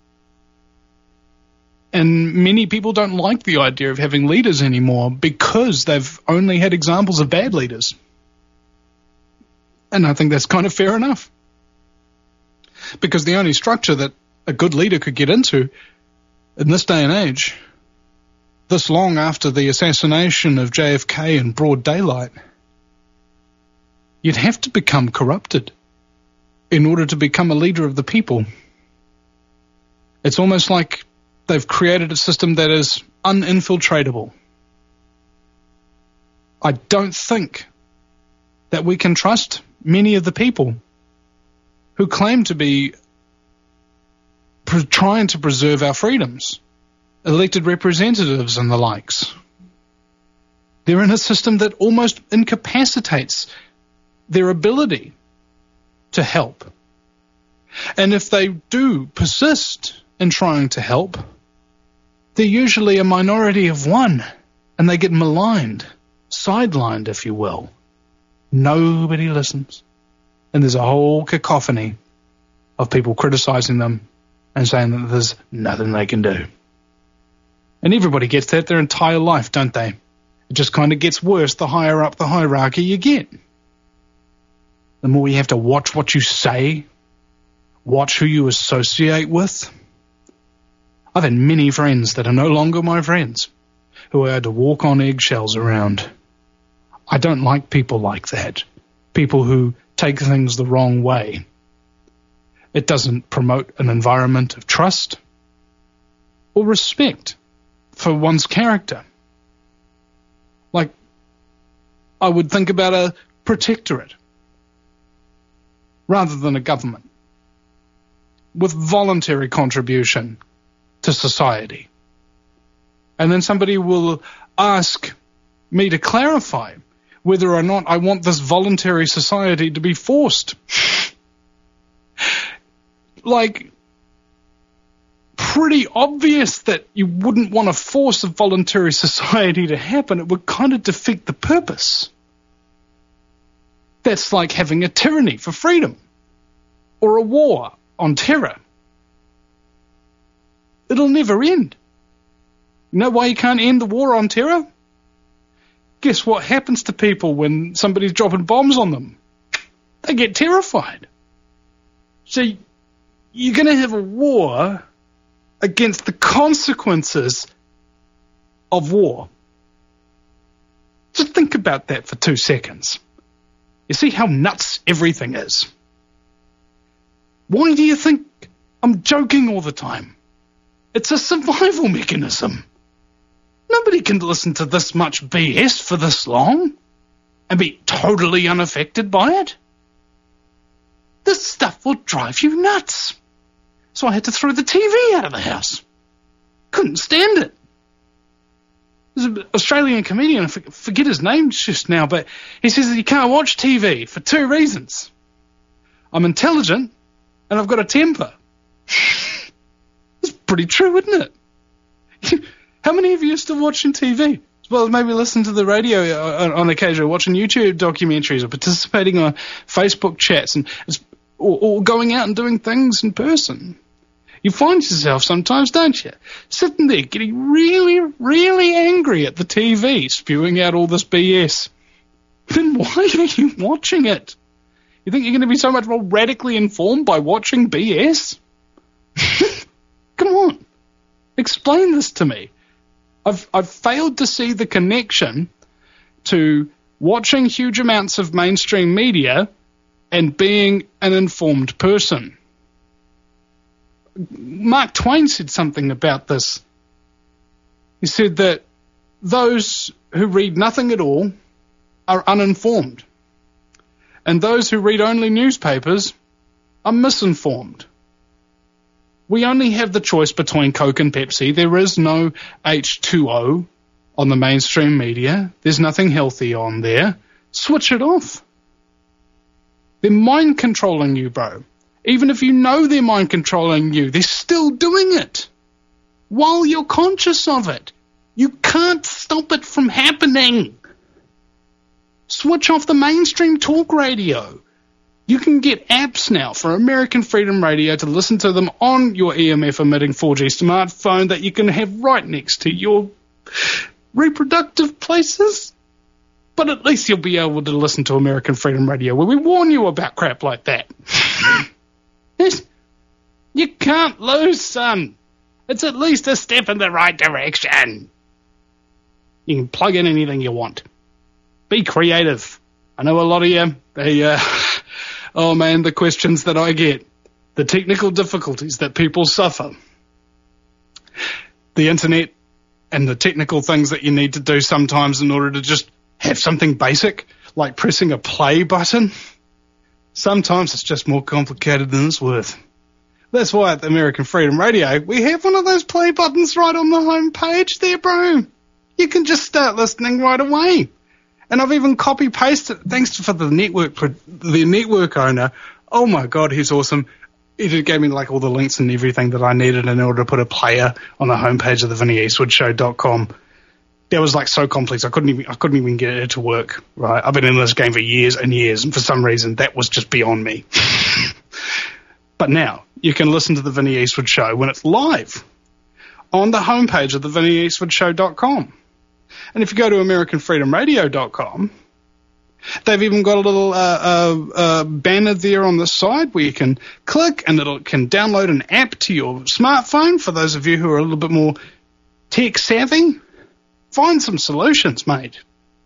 And many people don't like the idea of having leaders anymore because they've only had examples of bad leaders. And I think that's kind of fair enough. Because the only structure that a good leader could get into in this day and age, this long after the assassination of J F K in broad daylight, you'd have to become corrupted in order to become a leader of the people. It's almost like they've created a system that is uninfiltratable. I don't think that we can trust many of the people who claim to be pre- trying to preserve our freedoms, elected representatives and the likes. They're in a system that almost incapacitates their ability to help. And if they do persist in trying to help, they're usually a minority of one, and they get maligned, sidelined, if you will. Nobody listens. And there's a whole cacophony of people criticizing them and saying that there's nothing they can do. And everybody gets that their entire life, don't they? It just kind of gets worse the higher up the hierarchy you get. The more you have to watch what you say, watch who you associate with. I've had many friends that are no longer my friends, who I had to walk on eggshells around. I don't like people like that. People who take things the wrong way. It doesn't promote an environment of trust or respect for one's character. Like, I would think about a protectorate rather than a government with voluntary contribution to society. And then somebody will ask me to clarify whether or not I want this voluntary society to be forced. Like, pretty obvious that you wouldn't want to force a voluntary society to happen. It would kind of defeat the purpose. That's like having a tyranny for freedom or a war on terror. It'll never end. You know why you can't end the war on terror? Guess what happens to people when somebody's dropping bombs on them? They get terrified. So you're going to have a war against the consequences of war. Just think about that for two seconds. You see how nuts everything is? Why do you think I'm joking all the time? It's a survival mechanism. Nobody can listen to this much B S for this long and be totally unaffected by it. This stuff will drive you nuts. So I had to throw the T V out of the house. Couldn't stand it. There's an Australian comedian, I forget his name just now, but he says that you can't watch T V for two reasons. I'm intelligent and I've got a temper. It's pretty true, isn't it? How many of you are still watching T V? As well as maybe listening to the radio on, on occasion, or watching YouTube documentaries, or participating on Facebook chats, and or, or going out and doing things in person. You find yourself sometimes, don't you, sitting there getting really, really angry at the T V, spewing out all this B S. Then why are you watching it? You think you're going to be so much more radically informed by watching B S? Come on. Explain this to me. I've, I've failed to see the connection to watching huge amounts of mainstream media and being an informed person. Mark Twain said something about this. He said that those who read nothing at all are uninformed, and those who read only newspapers are misinformed. We only have the choice between Coke and Pepsi. There is no H two O on the mainstream media. There's nothing healthy on there. Switch it off. They're mind controlling you, bro. Even if you know they're mind controlling you, they're still doing it while you're conscious of it. You can't stop it from happening. Switch off the mainstream talk radio. You can get apps now for American Freedom Radio to listen to them on your E M F emitting four G smartphone that you can have right next to your reproductive places. But at least you'll be able to listen to American Freedom Radio where we warn you about crap like that. Yes. You can't lose, son. It's at least a step in the right direction. You can plug in anything you want. Be creative. I know a lot of you, they, uh, oh man, the questions that I get, the technical difficulties that people suffer, the internet and the technical things that you need to do sometimes in order to just have something basic, like pressing a play button. Sometimes it's just more complicated than it's worth. That's why at the American Freedom Radio, we have one of those play buttons right on the home page there, bro. You can just start listening right away. And I've even copy-pasted, thanks for the network, the network owner. Oh my God, he's awesome. He just gave me like all the links and everything that I needed in order to put a player on the homepage of the Vinny Eastwood Show dot com. That was like so complex. I couldn't even, I couldn't even get it to work, right? I've been in this game for years and years, and for some reason that was just beyond me. But now you can listen to the Vinny Eastwood Show when it's live on the homepage of the Vinny Eastwood Show dot com. And if you go to American Freedom Radio dot com, they've even got a little uh, uh, uh, banner there on the side where you can click and it can download an app to your smartphone. For those of you who are a little bit more tech savvy, find some solutions, mate.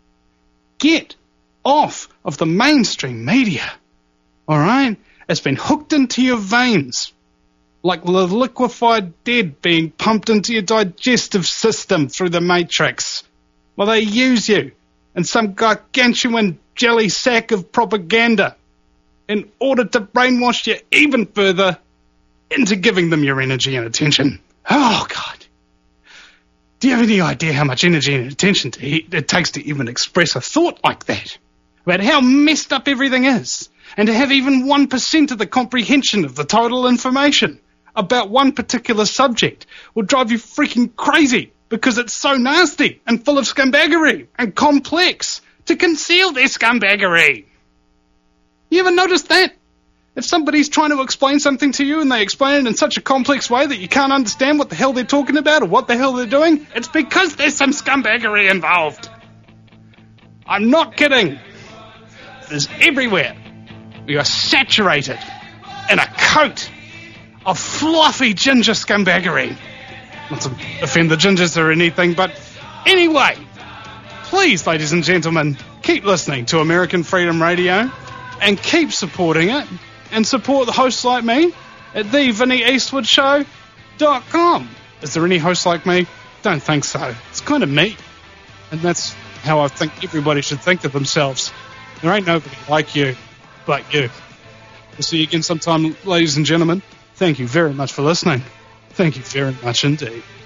Get off of the mainstream media, all right? It's been hooked into your veins like the liquefied dead being pumped into your digestive system through the matrix. Well, they use you in some gargantuan jelly sack of propaganda in order to brainwash you even further into giving them your energy and attention. Oh, God. Do you have any idea how much energy and attention to, it takes to even express a thought like that? About how messed up everything is, and to have even one percent of the comprehension of the total information about one particular subject will drive you freaking crazy because it's so nasty and full of scumbaggery and complex to conceal their scumbaggery. You ever noticed that? If somebody's trying to explain something to you and they explain it in such a complex way that you can't understand what the hell they're talking about or what the hell they're doing, it's because there's some scumbaggery involved. I'm not kidding. There's everywhere. We are saturated in a coat of fluffy ginger scumbaggery. Not to offend the gingers or anything, but anyway, please, ladies and gentlemen, keep listening to American Freedom Radio and keep supporting it and support the hosts like me at the Vinny Eastwood Show dot com. Is there any host like me? Don't think so. It's kind of me. And that's how I think everybody should think of themselves. There ain't nobody like you but you. We'll see you again sometime, ladies and gentlemen. Thank you very much for listening. Thank you very much indeed.